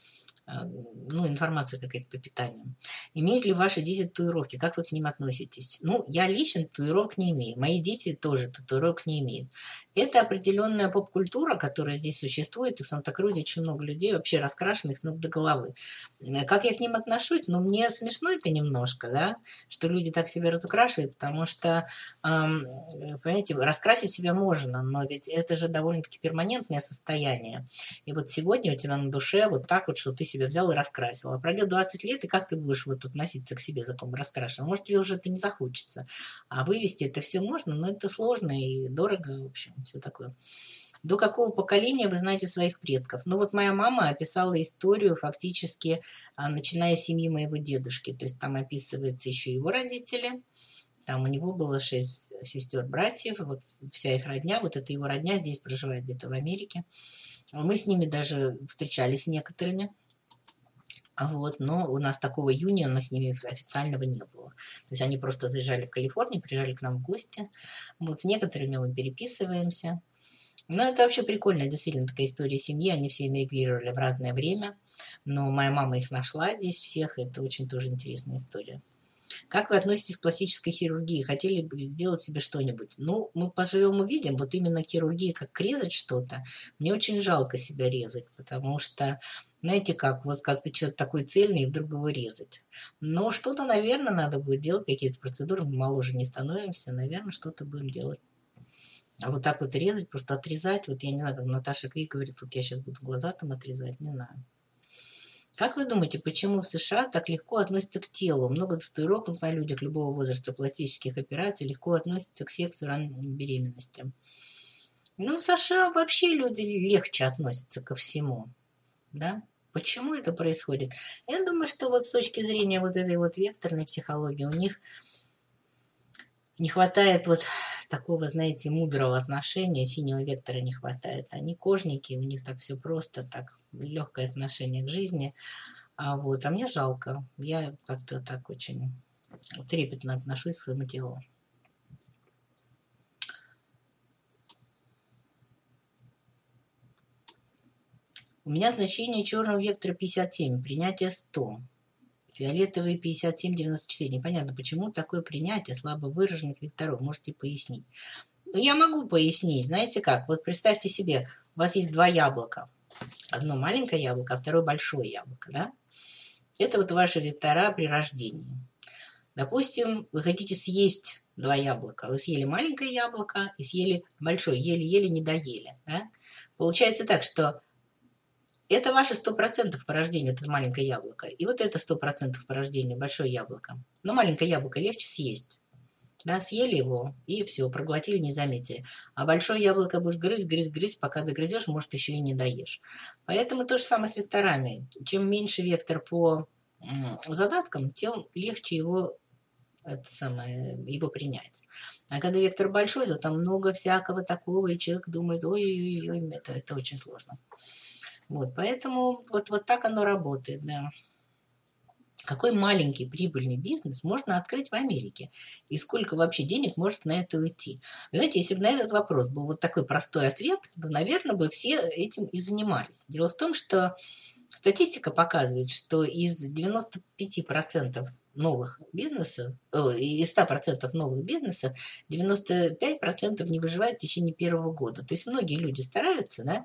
ну, информация какая-то по питанию. Имеют ли ваши дети татуировки? Как вы к ним относитесь? Ну, я лично татуировок не имею. Мои дети тоже татуировок не имеют. Это определенная поп-культура, которая здесь существует, и в Санта-Крузе очень много людей вообще раскрашенных с ног до головы. Как я к ним отношусь? Ну, мне смешно это немножко, да, что люди так себя разукрашивают, потому что, эм, понимаете, раскрасить себя можно, но ведь это же довольно-таки перманентное состояние. И вот сегодня у тебя на душе вот так вот, что ты себя взял и раскрасил. А пройдет двадцать лет, и как ты будешь вот относиться к себе такому раскрашенному? Может, тебе уже это не захочется. А вывести это все можно, но это сложно и дорого, в общем, все такое. До какого поколения вы знаете своих предков? Ну вот моя мама описала историю фактически, начиная с семьи моего дедушки. То есть там описывается еще его родители. Там у него было шесть сестер, братьев, вот вся их родня, вот это его родня здесь проживает где-то в Америке. Мы с ними даже встречались некоторыми. Вот, но у нас такого юниона с ними официального не было. То есть они просто заезжали в Калифорнию, приезжали к нам в гости. Вот с некоторыми мы переписываемся. Но это вообще прикольно, действительно, такая история семьи. Они все эмигрировали в разное время. Но моя мама их нашла здесь всех. Это очень тоже интересная история. Как вы относитесь к пластической хирургии? Хотели бы сделать себе что-нибудь? Ну, мы поживем увидим. Вот именно хирургия, как резать что-то, мне очень жалко себя резать, потому что, знаете как, вот как-то человек такой цельный, и вдруг его резать. Но что-то, наверное, надо будет делать, какие-то процедуры, мы моложе не становимся, наверное, что-то будем делать. А вот так вот резать, просто отрезать, вот я не знаю, как Наташа Крик говорит, вот я сейчас буду глаза там отрезать, не знаю. Как вы думаете, почему в США так легко относятся к телу? Много татуировок на людях любого возраста, пластических операций легко относятся к сексу, ранним беременностям. Ну, в США вообще люди легче относятся ко всему, да? Почему это происходит? Я думаю, что вот с точки зрения вот этой вот векторной психологии у них не хватает вот такого, знаете, мудрого отношения, синего вектора не хватает. Они кожники, у них так все просто, так легкое отношение к жизни. А, вот, а мне жалко. Я как-то так очень трепетно отношусь к своему телу. У меня значение черного вектора пятьдесят семь, принятие сто. Фиолетовый пятьдесят семь девяносто четыре. Непонятно, почему такое принятие слабо выраженных векторов. Можете пояснить? Ну, я могу пояснить. Знаете как? Вот представьте себе, у вас есть два яблока. Одно маленькое яблоко, а второе большое яблоко, да? Это вот ваши вектора при рождении. Допустим, вы хотите съесть два яблока. Вы съели маленькое яблоко и съели большое. Еле-еле не доели. Да? Получается так, что это ваши сто процентов по рождению, это маленькое яблоко. И вот это сто процентов по рождению, большое яблоко. Но маленькое яблоко легче съесть, Да, съели его, и все, проглотили, не заметили. А большое яблоко будешь грызть, грызть, грызть, пока догрызешь, может, еще и не доешь. Поэтому то же самое с векторами. Чем меньше вектор по задаткам, тем легче его, это самое, его принять. А когда вектор большой, то там много всякого такого, и человек думает, ой-ой-ой, это, это очень сложно. Вот, поэтому вот, вот так оно работает, да. Какой маленький прибыльный бизнес можно открыть в Америке? И сколько вообще денег может на это уйти? Вы знаете, если бы на этот вопрос был вот такой простой ответ, то, наверное, бы все этим и занимались. Дело в том, что статистика показывает, что из девяноста пяти процентов новых бизнесов, из ста процентов новых бизнесов, девяносто пять процентов не выживают в течение первого года. То есть многие люди стараются, да,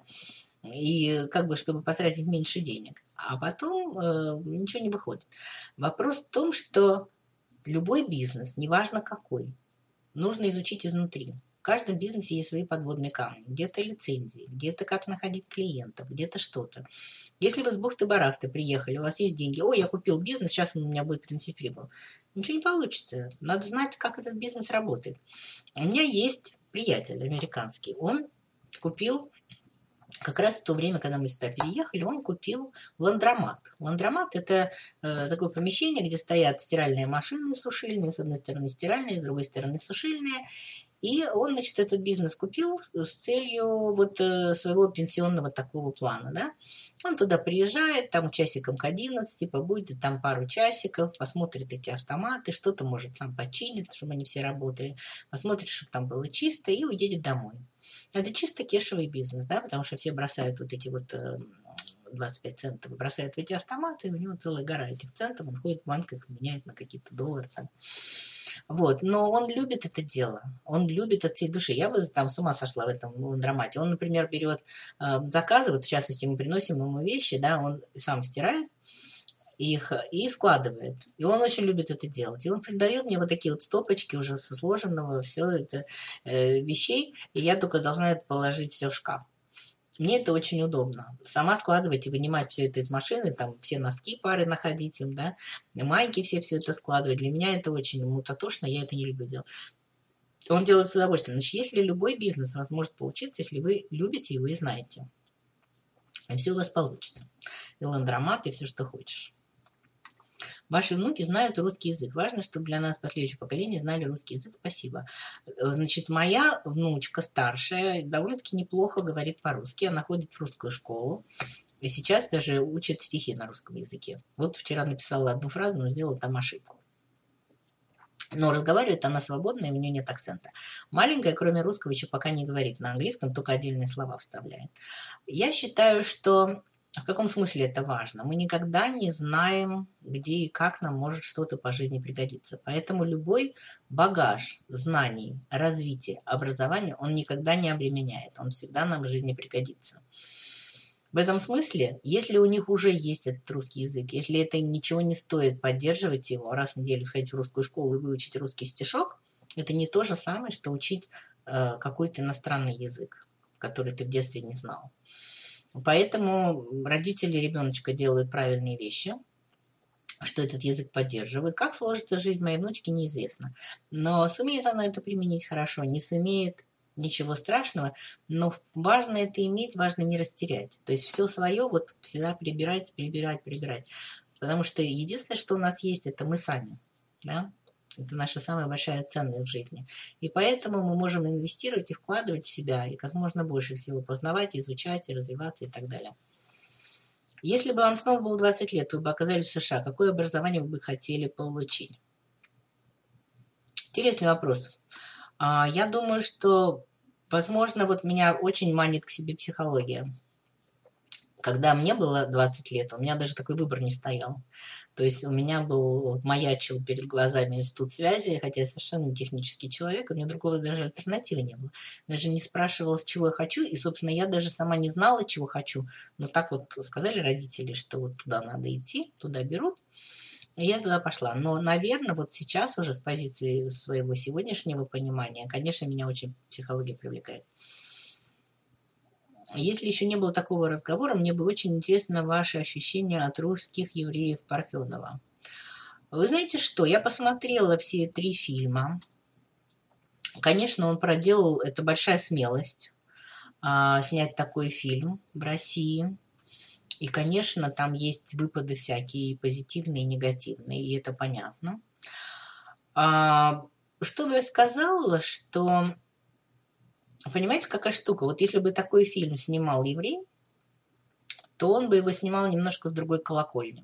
и как бы, чтобы потратить меньше денег. А потом э, ничего не выходит. Вопрос в том, что любой бизнес, неважно какой, нужно изучить изнутри. В каждом бизнесе есть свои подводные камни. Где-то лицензии, где-то как находить клиентов, где-то что-то. Если вы с бухты-барахты приехали, у вас есть деньги, ой, я купил бизнес, сейчас он у меня будет приносить прибыль. Ничего не получится. Надо знать, как этот бизнес работает. У меня есть приятель американский. Он купил... Как раз в то время, когда мы сюда переехали, он купил ландромат. Ландромат – это э, такое помещение, где стоят стиральные машины сушильные, с одной стороны стиральные, с другой стороны сушильные. И он, значит, этот бизнес купил с целью вот э, своего пенсионного такого плана, да. Он туда приезжает, там часиком к одиннадцати, побудет там пару часиков, посмотрит эти автоматы, что-то, может, сам починит, чтобы они все работали, посмотрит, чтобы там было чисто, и уедет домой. Это чисто кешевый бизнес, да, потому что все бросают вот эти вот двадцать пять центов, бросают в эти автоматы, и у него целая гора этих центов, он ходит в банк, их меняет на какие-то доллары там. Вот, но он любит это дело, он любит от всей души. Я бы там с ума сошла в этом ландромате. Он, например, берет э, заказы, вот в частности мы приносим ему вещи, да, он сам стирает их и складывает. И он очень любит это делать. И он придает мне вот такие вот стопочки уже со сложенного все это э, вещей, и я только должна это положить все в шкаф. Мне это очень удобно. Сама складывать и вынимать все это из машины, там все носки пары находить им, да, майки все все это складывать. Для меня это очень мутатошно, я это не люблю делать. Он делает с удовольствием. Значит, если любой бизнес у вас может получиться, если вы любите его и знаете, и все у вас получится. И ландромат, и все, что хочешь. Ваши внуки знают русский язык. Важно, чтобы для нас последующее поколение знали русский язык. Спасибо. Значит, моя внучка старшая довольно-таки неплохо говорит по-русски. Она ходит в русскую школу. И сейчас даже учит стихи на русском языке. Вот вчера написала одну фразу, но сделала там ошибку. Но разговаривает она свободно, и у нее нет акцента. Маленькая, кроме русского, еще пока не говорит на английском, только отдельные слова вставляет. Я считаю, что... В каком смысле это важно? Мы никогда не знаем, где и как нам может что-то по жизни пригодиться. Поэтому любой багаж знаний, развития, образования, он никогда не обременяет. Он всегда нам в жизни пригодится. В этом смысле, если у них уже есть этот русский язык, если это им ничего не стоит поддерживать его, раз в неделю сходить в русскую школу и выучить русский стишок, это не то же самое, что учить э, какой-то иностранный язык, который ты в детстве не знал. Поэтому родители ребеночка делают правильные вещи, что этот язык поддерживают. Как сложится жизнь моей внучки, неизвестно. Но сумеет она это применить хорошо, не сумеет, ничего страшного. Но важно это иметь, важно не растерять. То есть все свое вот всегда прибирать, прибирать, прибирать. Потому что единственное, что у нас есть, это мы сами. Да? Это наша самая большая ценность в жизни. И поэтому мы можем инвестировать и вкладывать в себя, и как можно больше всего познавать, изучать, и развиваться и так далее. Если бы вам снова было двадцать лет, вы бы оказались в США, какое образование вы бы хотели получить? Интересный вопрос. Я думаю, что, возможно, вот меня очень манит к себе психология. Когда мне было двадцать лет, у меня даже такой выбор не стоял. То есть у меня был, маячил перед глазами институт связи, хотя я совершенно не технический человек, у меня другого даже альтернативы не было. Даже не спрашивала, чего я хочу, и, собственно, я даже сама не знала, чего хочу. Но так вот сказали родители, что вот туда надо идти, туда берут, и я туда пошла. Но, наверное, вот сейчас уже с позиции своего сегодняшнего понимания, конечно, меня очень психология привлекает. Если еще не было такого разговора, мне бы очень интересно ваши ощущения от русских евреев Парфенова. Вы знаете что? Я посмотрела все три фильма. Конечно, он проделал, это большая смелость, а, снять такой фильм в России. И, конечно, там есть выпады всякие, и позитивные, и негативные, и это понятно. А, что бы я сказала, что, понимаете, какая штука? Вот если бы такой фильм снимал еврей, то он бы его снимал немножко с другой колокольни.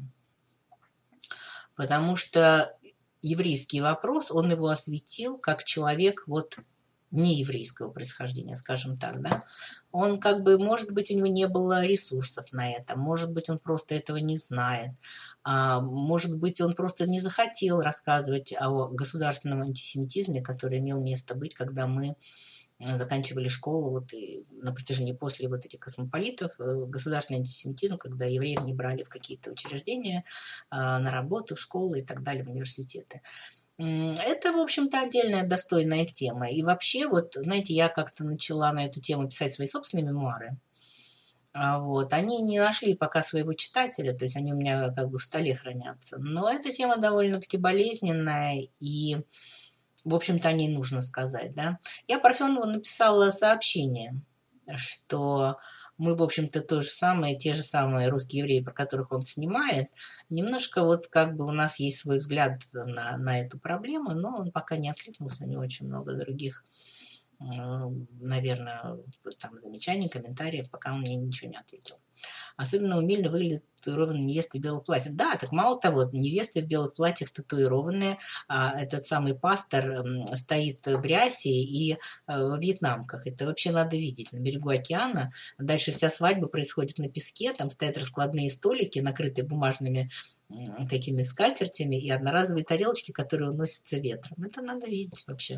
Потому что еврейский вопрос, он его осветил как человек вот не еврейского происхождения, скажем так, да. Он как бы, может быть, у него не было ресурсов на это, может быть, он просто этого не знает, а, может быть, он просто не захотел рассказывать о государственном антисемитизме, который имел место быть, когда мы заканчивали школу, вот и на протяжении после вот этих космополитов, государственный антисемитизм, когда евреев не брали в какие-то учреждения, на работу, в школы и так далее, в университеты. Это, в общем-то, отдельная достойная тема. И вообще, вот, знаете, я как-то начала на эту тему писать свои собственные мемуары. Вот. Они не нашли пока своего читателя, то есть они у меня как бы в столе хранятся. Но эта тема довольно-таки болезненная, и, в общем-то, о ней нужно сказать, да. Я Парфенову написала сообщение, что мы, в общем-то, то же самое, те же самые русские евреи, про которых он снимает. Немножко вот как бы у нас есть свой взгляд на, на эту проблему, но он пока не откликнулся, не очень много других, наверное, там замечаний, комментариев, пока он мне ничего не ответил. Особенно умильно выглядит татуированная невеста в белых платьях. Да, так мало того, невесты в белых платьях татуированные, а этот самый пастор стоит в рясе и в вьетнамках. Это вообще надо видеть. На берегу океана. Дальше вся свадьба происходит на песке, там стоят раскладные столики, накрытые бумажными такими скатертями, и одноразовые тарелочки, которые уносятся ветром. Это надо видеть вообще.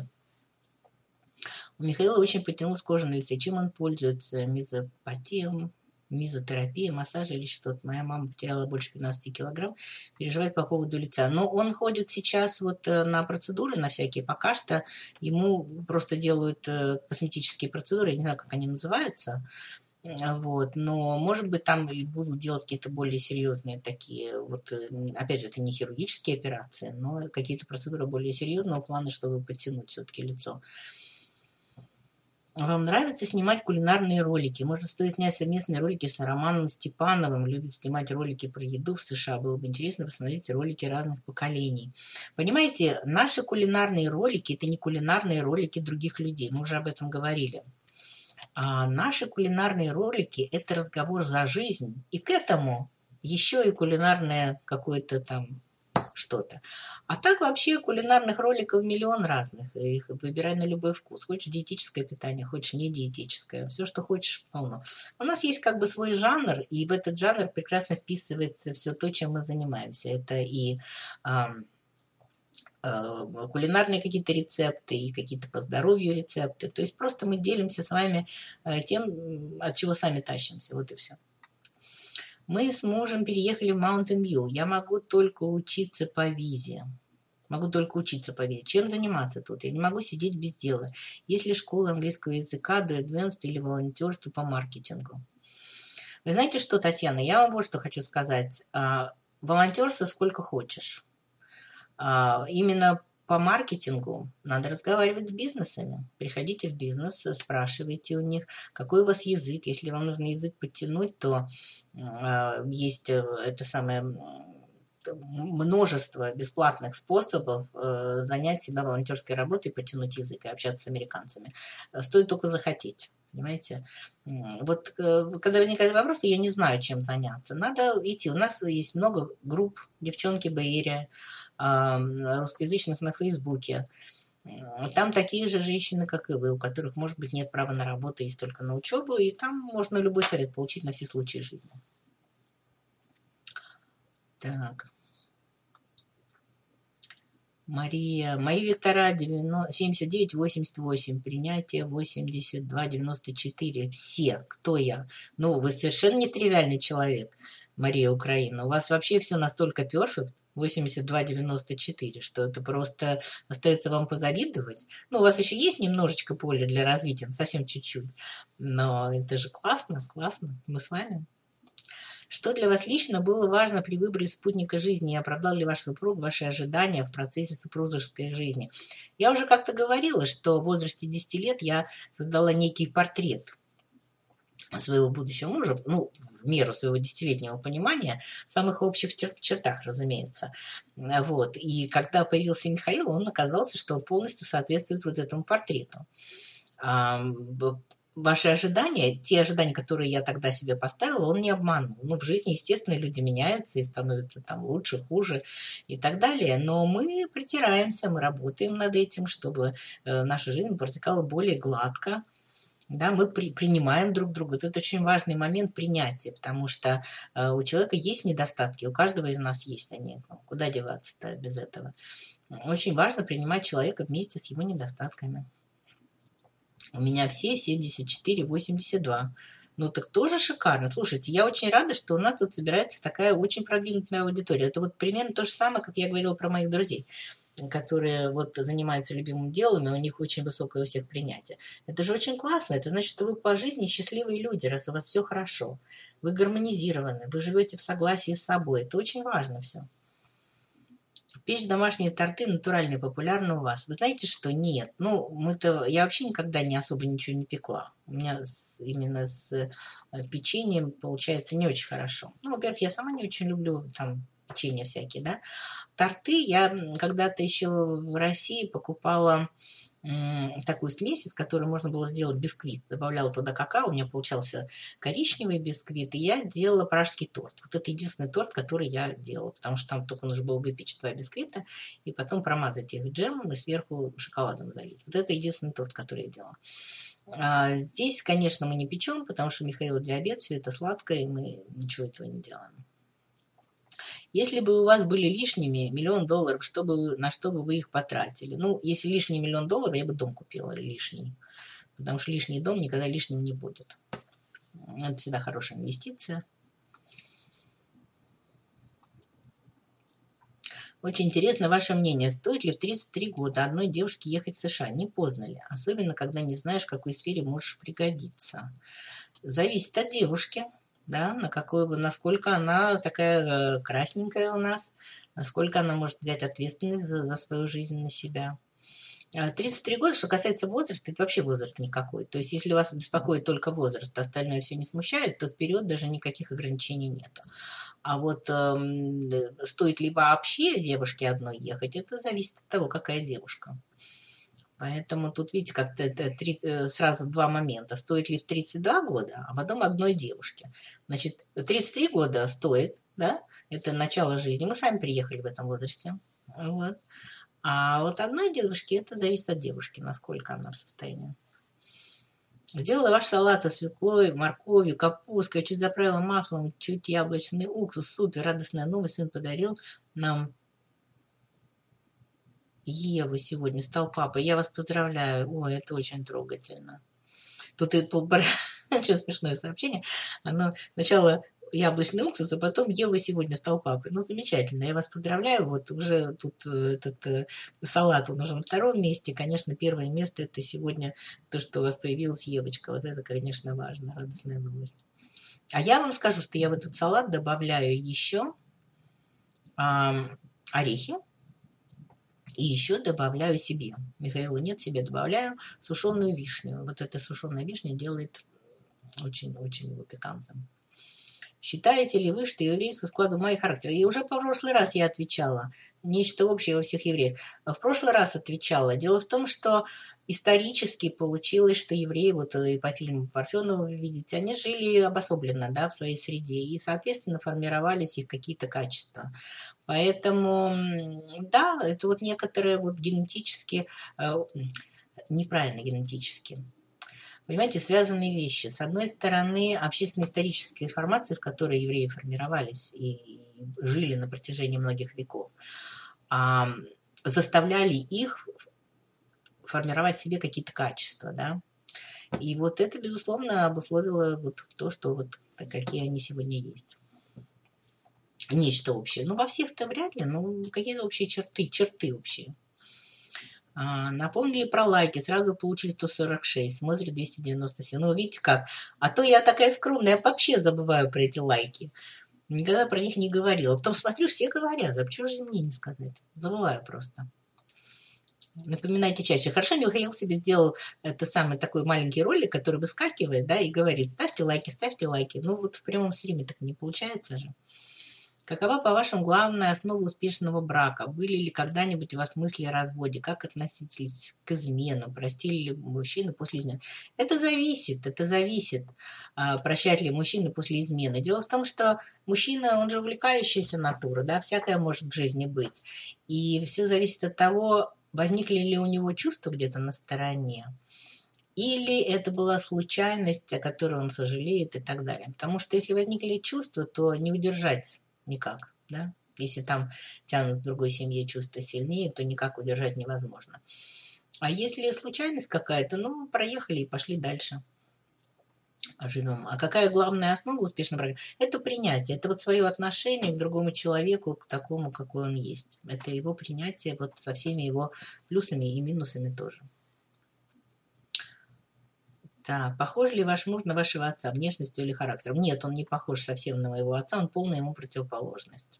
У Михаила очень потянулась кожа на лице. Чем он пользуется? Мезопатией, мезотерапией, массаж или что-то. Моя мама потеряла больше пятнадцати килограмм, переживает по поводу лица. Но он ходит сейчас вот на процедуры, на всякие. Пока что ему просто делают косметические процедуры, я не знаю, как они называются. Вот, но, может быть, там и будут делать какие-то более серьезные такие, вот, опять же, это не хирургические операции, но какие-то процедуры более серьезного плана, чтобы подтянуть все-таки лицо. Вам нравится снимать кулинарные ролики? Может, стоит снять совместные ролики с Романом Степановым. Любит снимать ролики про еду в США. Было бы интересно посмотреть ролики разных поколений. Понимаете, наши кулинарные ролики – это не кулинарные ролики других людей. Мы уже об этом говорили. А наши кулинарные ролики – это разговор за жизнь. И к этому еще и кулинарное какое-то там что-то. А так вообще кулинарных роликов миллион разных. Их выбирай на любой вкус. Хочешь диетическое питание, хочешь не диетическое. Все, что хочешь, полно. У нас есть как бы свой жанр, и в этот жанр прекрасно вписывается все то, чем мы занимаемся. Это и а, а, кулинарные какие-то рецепты, и какие-то по здоровью рецепты. То есть просто мы делимся с вами тем, от чего сами тащимся. Вот и все. Мы с мужем переехали в Mountain View. Я могу только учиться по визе. Могу только учиться по визе. Чем заниматься тут? Я не могу сидеть без дела. Есть ли школа английского языка до Advanced или волонтерство по маркетингу? Вы знаете что, Татьяна? Я вам вот что хочу сказать. Волонтерство сколько хочешь. Именно по маркетингу надо разговаривать с бизнесами. Приходите в бизнес, спрашивайте у них, какой у вас язык. Если вам нужно язык подтянуть, то э, есть это самое множество бесплатных способов э, занять себя волонтерской работой, потянуть язык и общаться с американцами. Стоит только захотеть. Понимаете? Вот когда возникают вопросы, я не знаю, чем заняться. Надо идти. У нас есть много групп, девчонки Бэйрия, русскоязычных на Фейсбуке. Там такие же женщины, как и вы, у которых, может быть, нет права на работу, есть только на учебу, и там можно любой совет получить на все случаи жизни. Так. Мария, мои вектора семьдесят девять восемьдесят восемь, принятие восемьдесят два девяносто четыре. Все. Кто я? Ну, вы совершенно нетривиальный человек, Мария Украина. У вас вообще все настолько перфект, восемьдесят два девяносто четыре, что это просто остается вам позавидовать. Ну, у вас еще есть немножечко поля для развития, совсем чуть-чуть. Но это же классно, классно. Мы с вами. Что для вас лично было важно при выборе спутника жизни и оправдал ли ваш супруг ваши ожидания в процессе супружеской жизни? Я уже как-то говорила, что в возрасте десяти лет я создала некий портрет своего будущего мужа, ну, в меру своего десятилетнего понимания, в самых общих чер- чертах, разумеется. Вот. И когда появился Михаил, он оказался, что он полностью соответствует вот этому портрету. Ваши ожидания, те ожидания, которые я тогда себе поставила, он не обманул. Ну, в жизни, естественно, люди меняются и становятся там лучше, хуже и так далее. Но мы притираемся, мы работаем над этим, чтобы наша жизнь протекала более гладко. Да, мы при, принимаем друг друга. Это очень важный момент принятия, потому что э, у человека есть недостатки, у каждого из нас есть они. Ну, куда деваться-то без этого? Очень важно принимать человека вместе с его недостатками. У меня все семьдесят четыре восемьдесят два. Ну так тоже шикарно. Слушайте, я очень рада, что у нас тут собирается такая очень продвинутая аудитория. Это вот примерно то же самое, как я говорила про моих друзей, которые вот занимаются любимым делом, и у них очень высокое у всех принятие. Это же очень классно. Это значит, что вы по жизни счастливые люди, раз у вас все хорошо. Вы гармонизированы, вы живете в согласии с собой. Это очень важно все. Печь домашние торты натуральные, популярны у вас. Вы знаете, что нет. Ну, мы-то, я вообще никогда не особо ничего не пекла. У меня с, именно с печеньем получается не очень хорошо. Ну, во-первых, я сама не очень люблю там печенье всякие, да. Торты я когда-то еще в России покупала такую смесь, из которой можно было сделать бисквит. Добавляла туда какао, у меня получался коричневый бисквит, и я делала пражский торт. Вот это единственный торт, который я делала, потому что там только нужно было выпечь два бисквита и потом промазать их джемом и сверху шоколадом залить. Вот это единственный торт, который я делала. А здесь, конечно, мы не печем, потому что у Михаила диабет, все это сладкое, и мы ничего этого не делаем. Если бы у вас были лишними миллион долларов, что бы вы, на что бы вы их потратили? Ну, если лишний миллион долларов, я бы дом купила лишний. Потому что лишний дом никогда лишним не будет. Это всегда хорошая инвестиция. Очень интересно ваше мнение. Стоит ли в тридцать три года одной девушке ехать в США? Не поздно ли? Особенно, когда не знаешь, в какой сфере можешь пригодиться. Зависит от девушки. Да, на какую, насколько она такая красненькая у нас, насколько она может взять ответственность за, за свою жизнь на себя. тридцать три года, что касается возраста, это вообще возраст никакой. То есть, если вас беспокоит только возраст, остальное все не смущает, то вперед даже никаких ограничений нет. А вот э, стоит ли вообще девушке одной ехать, это зависит от того, какая девушка. Поэтому тут, видите, как-то это три, сразу два момента. Стоит ли в тридцать два года, а потом одной девушке. Значит, тридцать три года стоит, да, это начало жизни. Мы сами приехали в этом возрасте. Вот. А вот одной девушке, это зависит от девушки, насколько она в состоянии. Сделала ваш салат со свеклой, морковью, капусткой, чуть заправила маслом, чуть яблочный уксус. Супер, радостная новость. Сын подарил нам Еву сегодня, стал папой. Я вас поздравляю. Ой, это очень трогательно. Тут это очень смешное сообщение. Оно сначала яблочный уксус, а потом Ева сегодня стал папой. Ну, замечательно. Я вас поздравляю. Вот уже тут этот э, салат, он уже на втором месте. Конечно, первое место это сегодня то, что у вас появилась Евочка. Вот это, конечно, важно. Радостная новость. А я вам скажу, что я в этот салат добавляю еще э, орехи. И еще добавляю себе. Михаила нет, себе добавляю сушеную вишню. Вот эта сушеная вишня делает очень-очень его пикантным. Считаете ли вы, что еврейство склад ума и характера? И уже в прошлый раз я отвечала. Нечто общее у всех евреев. В прошлый раз отвечала. Дело в том, что исторически получилось, что евреи, вот и по фильму Парфенова вы видите, они жили обособленно, да, в своей среде, и, соответственно, формировались их какие-то качества. Поэтому, да, это вот некоторые вот генетически, неправильно генетически, понимаете, связанные вещи. С одной стороны, общественно-историческая информация, в которой евреи формировались и жили на протяжении многих веков, заставляли их формировать в себе какие-то качества, да. И вот это, безусловно, обусловило вот то, что вот какие они сегодня есть. Нечто общее. Ну, во всех-то вряд ли, но какие-то общие черты, черты общие. А, напомнили про лайки, сразу получили сто сорок шесть, смотрит двести девяносто семь. Ну, видите как? А то я такая скромная, я вообще забываю про эти лайки. Никогда про них не говорила. Потом смотрю, все говорят, а почему же мне не сказать? Забываю просто. Напоминайте чаще. Хорошо, Михаил себе сделал это самый такой маленький ролик, который выскакивает, да, и говорит, ставьте лайки, ставьте лайки. Ну, вот в прямом стриме так не получается же. Какова, по-вашему, главная основа успешного брака? Были ли когда-нибудь у вас мысли о разводе? Как относитесь к изменам? Простили ли мужчины после измены? Это зависит, это зависит, прощает ли мужчина после измены. Дело в том, что мужчина, он же увлекающаяся натура, да, всякое может в жизни быть. И все зависит от того, возникли ли у него чувства где-то на стороне, или это была случайность, о которой он сожалеет и так далее. Потому что если возникли чувства, то не удержать никак, да. Если там тянут в другой семье чувства сильнее, то никак удержать невозможно. А если случайность какая-то, ну, проехали и пошли дальше. Живем. А какая главная основа успешного брака? Это принятие. Это вот свое отношение к другому человеку, к такому, какой он есть. Это его принятие вот со всеми его плюсами и минусами тоже. Так, похож ли ваш муж на вашего отца внешностью или характером? Нет, он не похож совсем на моего отца, он полная ему противоположность.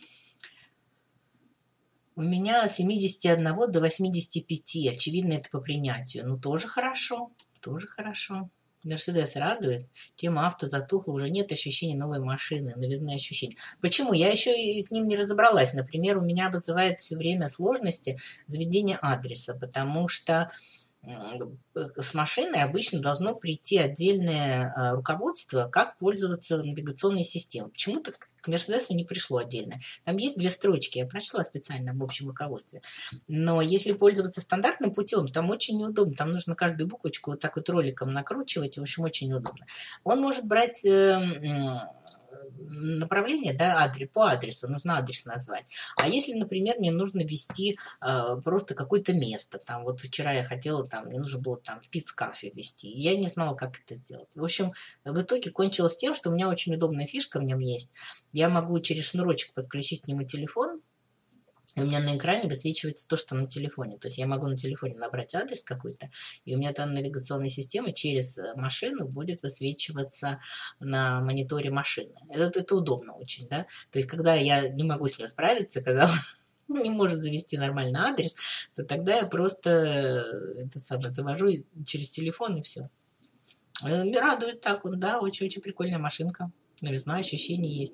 У меня от семидесяти одного до восьмидесяти пяти, очевидно, это по принятию. Ну, тоже хорошо, тоже хорошо. Мерседес радует, тема авто затухла, уже нет ощущения новой машины, новизны ощущений. Почему? Я еще и с ним не разобралась. Например, у меня вызывает все время сложности заведение адреса, потому что с машиной обычно должно прийти отдельное руководство, как пользоваться навигационной системой. Почему-то к Мерседесу не пришло отдельное. Там есть две строчки, я прочла специально в общем руководстве. Но если пользоваться стандартным путем, там очень неудобно. Там нужно каждую буквочку вот так вот роликом накручивать, и, в общем, очень неудобно. Он может брать направление, да, адрес, по адресу, нужно адрес назвать. А если, например, мне нужно ввести э, просто какое-то место, там, вот вчера я хотела, там, мне нужно было там пиц-кафе ввести, я не знала, как это сделать. В общем, в итоге кончилось тем, что у меня очень удобная фишка в нем есть. Я могу через шнурочек подключить к нему телефон, и у меня на экране высвечивается то, что на телефоне. То есть я могу на телефоне набрать адрес какой-то, и у меня там навигационная система через машину будет высвечиваться на мониторе машины. Это, это удобно очень, да. То есть когда я не могу с ним справиться, когда он не может завести нормальный адрес, то тогда я просто это самое, завожу через телефон и все. Радует так вот, да, очень-очень прикольная машинка. Новизна, ощущения есть.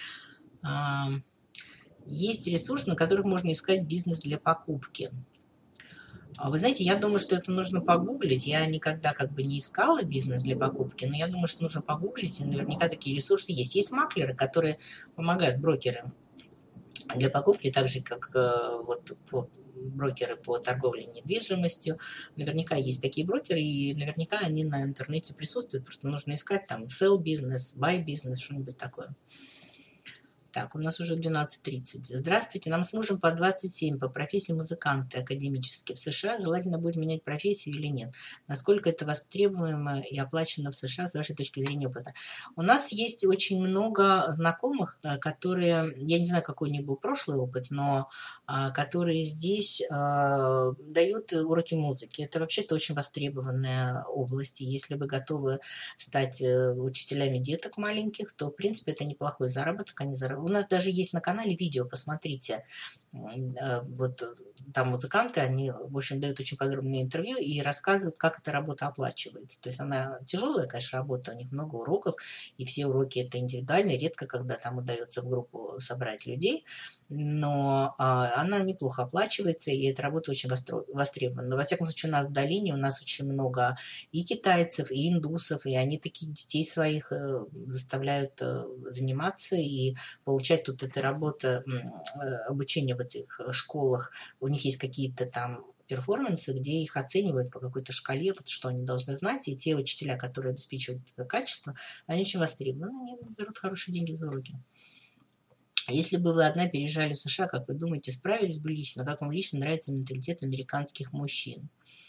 Есть ресурсы, на которых можно искать бизнес для покупки. Вы знаете, я думаю, что это нужно погуглить. Я никогда как бы не искала бизнес для покупки, но я думаю, что нужно погуглить, и наверняка такие ресурсы есть. Есть маклеры, которые помогают брокерам для покупки, так же, как вот по, брокеры по торговле недвижимостью. Наверняка есть такие брокеры, и наверняка они на интернете присутствуют, просто нужно искать там sell бизнес, buy бизнес, что-нибудь такое. Так, у нас уже двенадцать тридцать. Здравствуйте, нам с мужем по двадцать семь, по профессии музыканты академические. В США желательно будет менять профессию или нет? Насколько это востребуемо и оплачено в США с вашей точки зрения опыта? У нас есть очень много знакомых, которые, я не знаю, какой у них был прошлый опыт, но которые здесь э, дают уроки музыки. Это вообще-то очень востребованная область. И если вы готовы стать учителями деток маленьких, то, в принципе, это неплохой заработок. Они заработают. У нас даже есть на канале видео, посмотрите. Вот там музыканты, они, в общем, дают очень подробное интервью и рассказывают, как эта работа оплачивается. То есть она тяжелая, конечно, работа, у них много уроков, и все уроки это индивидуально, редко когда там удается в группу собрать людей, но а, она неплохо оплачивается, и эта работа очень востребована. Во всяком случае, у нас в долине у нас очень много и китайцев, и индусов, и они таких детей своих заставляют заниматься и получать тут эта работа, обучение в этих школах. У них есть какие-то там перформансы, где их оценивают по какой-то шкале, вот что они должны знать, и те учителя, которые обеспечивают это качество, они очень востребованы, они берут хорошие деньги за уроки. Если бы вы одна переезжали в США, как вы думаете, справились бы лично? Как вам лично нравится менталитет американских мужчин?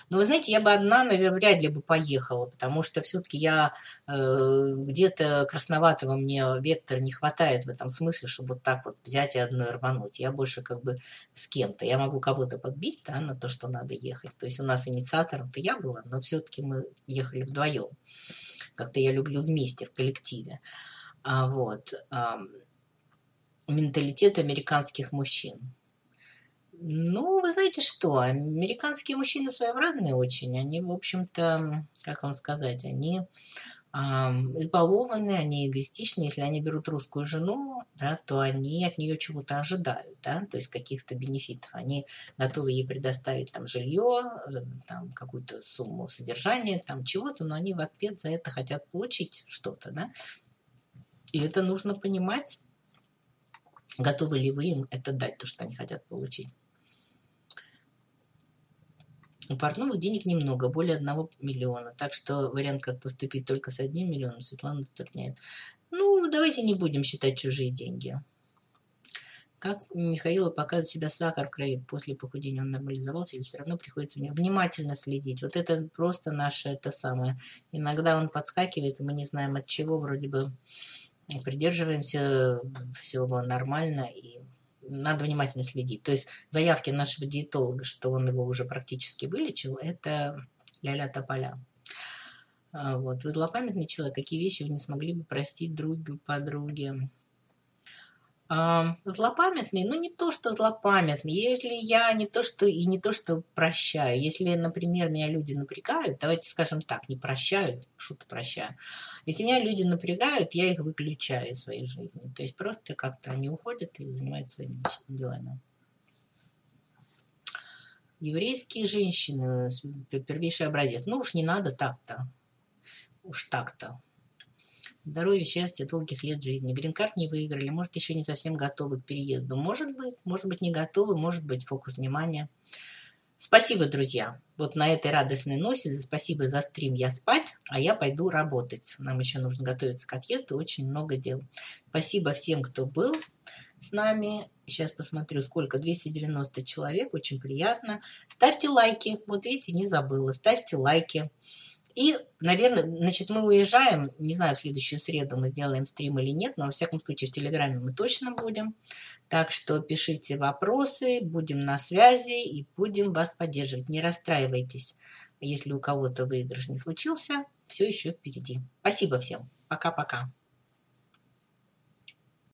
Но вы знаете, я бы одна, наверное, вряд ли бы поехала, потому что все-таки я э, где-то красноватого мне вектора не хватает в этом смысле, чтобы вот так вот взять и одной рвануть. Я больше как бы с кем-то. Я могу кого-то подбить, да, на то, что надо ехать. То есть у нас инициатором-то я была, но все-таки мы ехали вдвоем. Как-то я люблю вместе, в коллективе. А вот. А, менталитет американских мужчин. Ну, вы знаете что, американские мужчины своеобразные очень. Они, в общем-то, как вам сказать, они а, избалованы, они эгоистичны. Если они берут русскую жену, да, то они от нее чего-то ожидают, да, то есть каких-то бенефитов. Они готовы ей предоставить там жилье, там какую-то сумму содержания, там чего-то, но они в ответ за это хотят получить что-то, да. И это нужно понимать, готовы ли вы им это дать, то, что они хотят получить. У Портновых денег немного, более одного миллиона. Так что вариант, как поступить только с одним миллионом, Светлана затрудняет. Ну, давайте не будем считать чужие деньги. Как Михаила показывает себя сахар в крови после похудения? Он нормализовался или все равно приходится внимательно следить? Вот это просто наше, это самое. Иногда он подскакивает, и мы не знаем от чего, вроде бы придерживаемся, все нормально, и надо внимательно следить. То есть заявки нашего диетолога, что он его уже практически вылечил, это ля-ля тополя. Вот. Вы злопамятный человек, какие вещи вы не смогли бы простить другу, подруге? А, злопамятный, ну не то, что злопамятный, если я не то, что и не то, что прощаю. Если, например, меня люди напрягают, давайте скажем так, не прощаю, что-то прощаю. Если меня люди напрягают, я их выключаю из своей жизни. То есть просто как-то они уходят и занимаются своими делами. Еврейские женщины, первейший образец. Ну уж не надо так-то, уж так-то. Здоровья, счастья, долгих лет жизни. Грин-карт не выиграли, может, еще не совсем готовы к переезду. Может быть, может быть, не готовы, может быть, фокус внимания. Спасибо, друзья. Вот на этой радостной ноте, спасибо за стрим, я спать, а я пойду работать. Нам еще нужно готовиться к отъезду, очень много дел. Спасибо всем, кто был с нами. Сейчас посмотрю, сколько, двести девяносто человек, очень приятно. Ставьте лайки, вот видите, не забыла, ставьте лайки. И, наверное, значит, мы уезжаем, не знаю, в следующую среду мы сделаем стрим или нет, но, во всяком случае, в Телеграме мы точно будем. Так что пишите вопросы, будем на связи и будем вас поддерживать. Не расстраивайтесь, если у кого-то выигрыш не случился, все еще впереди. Спасибо всем. Пока-пока.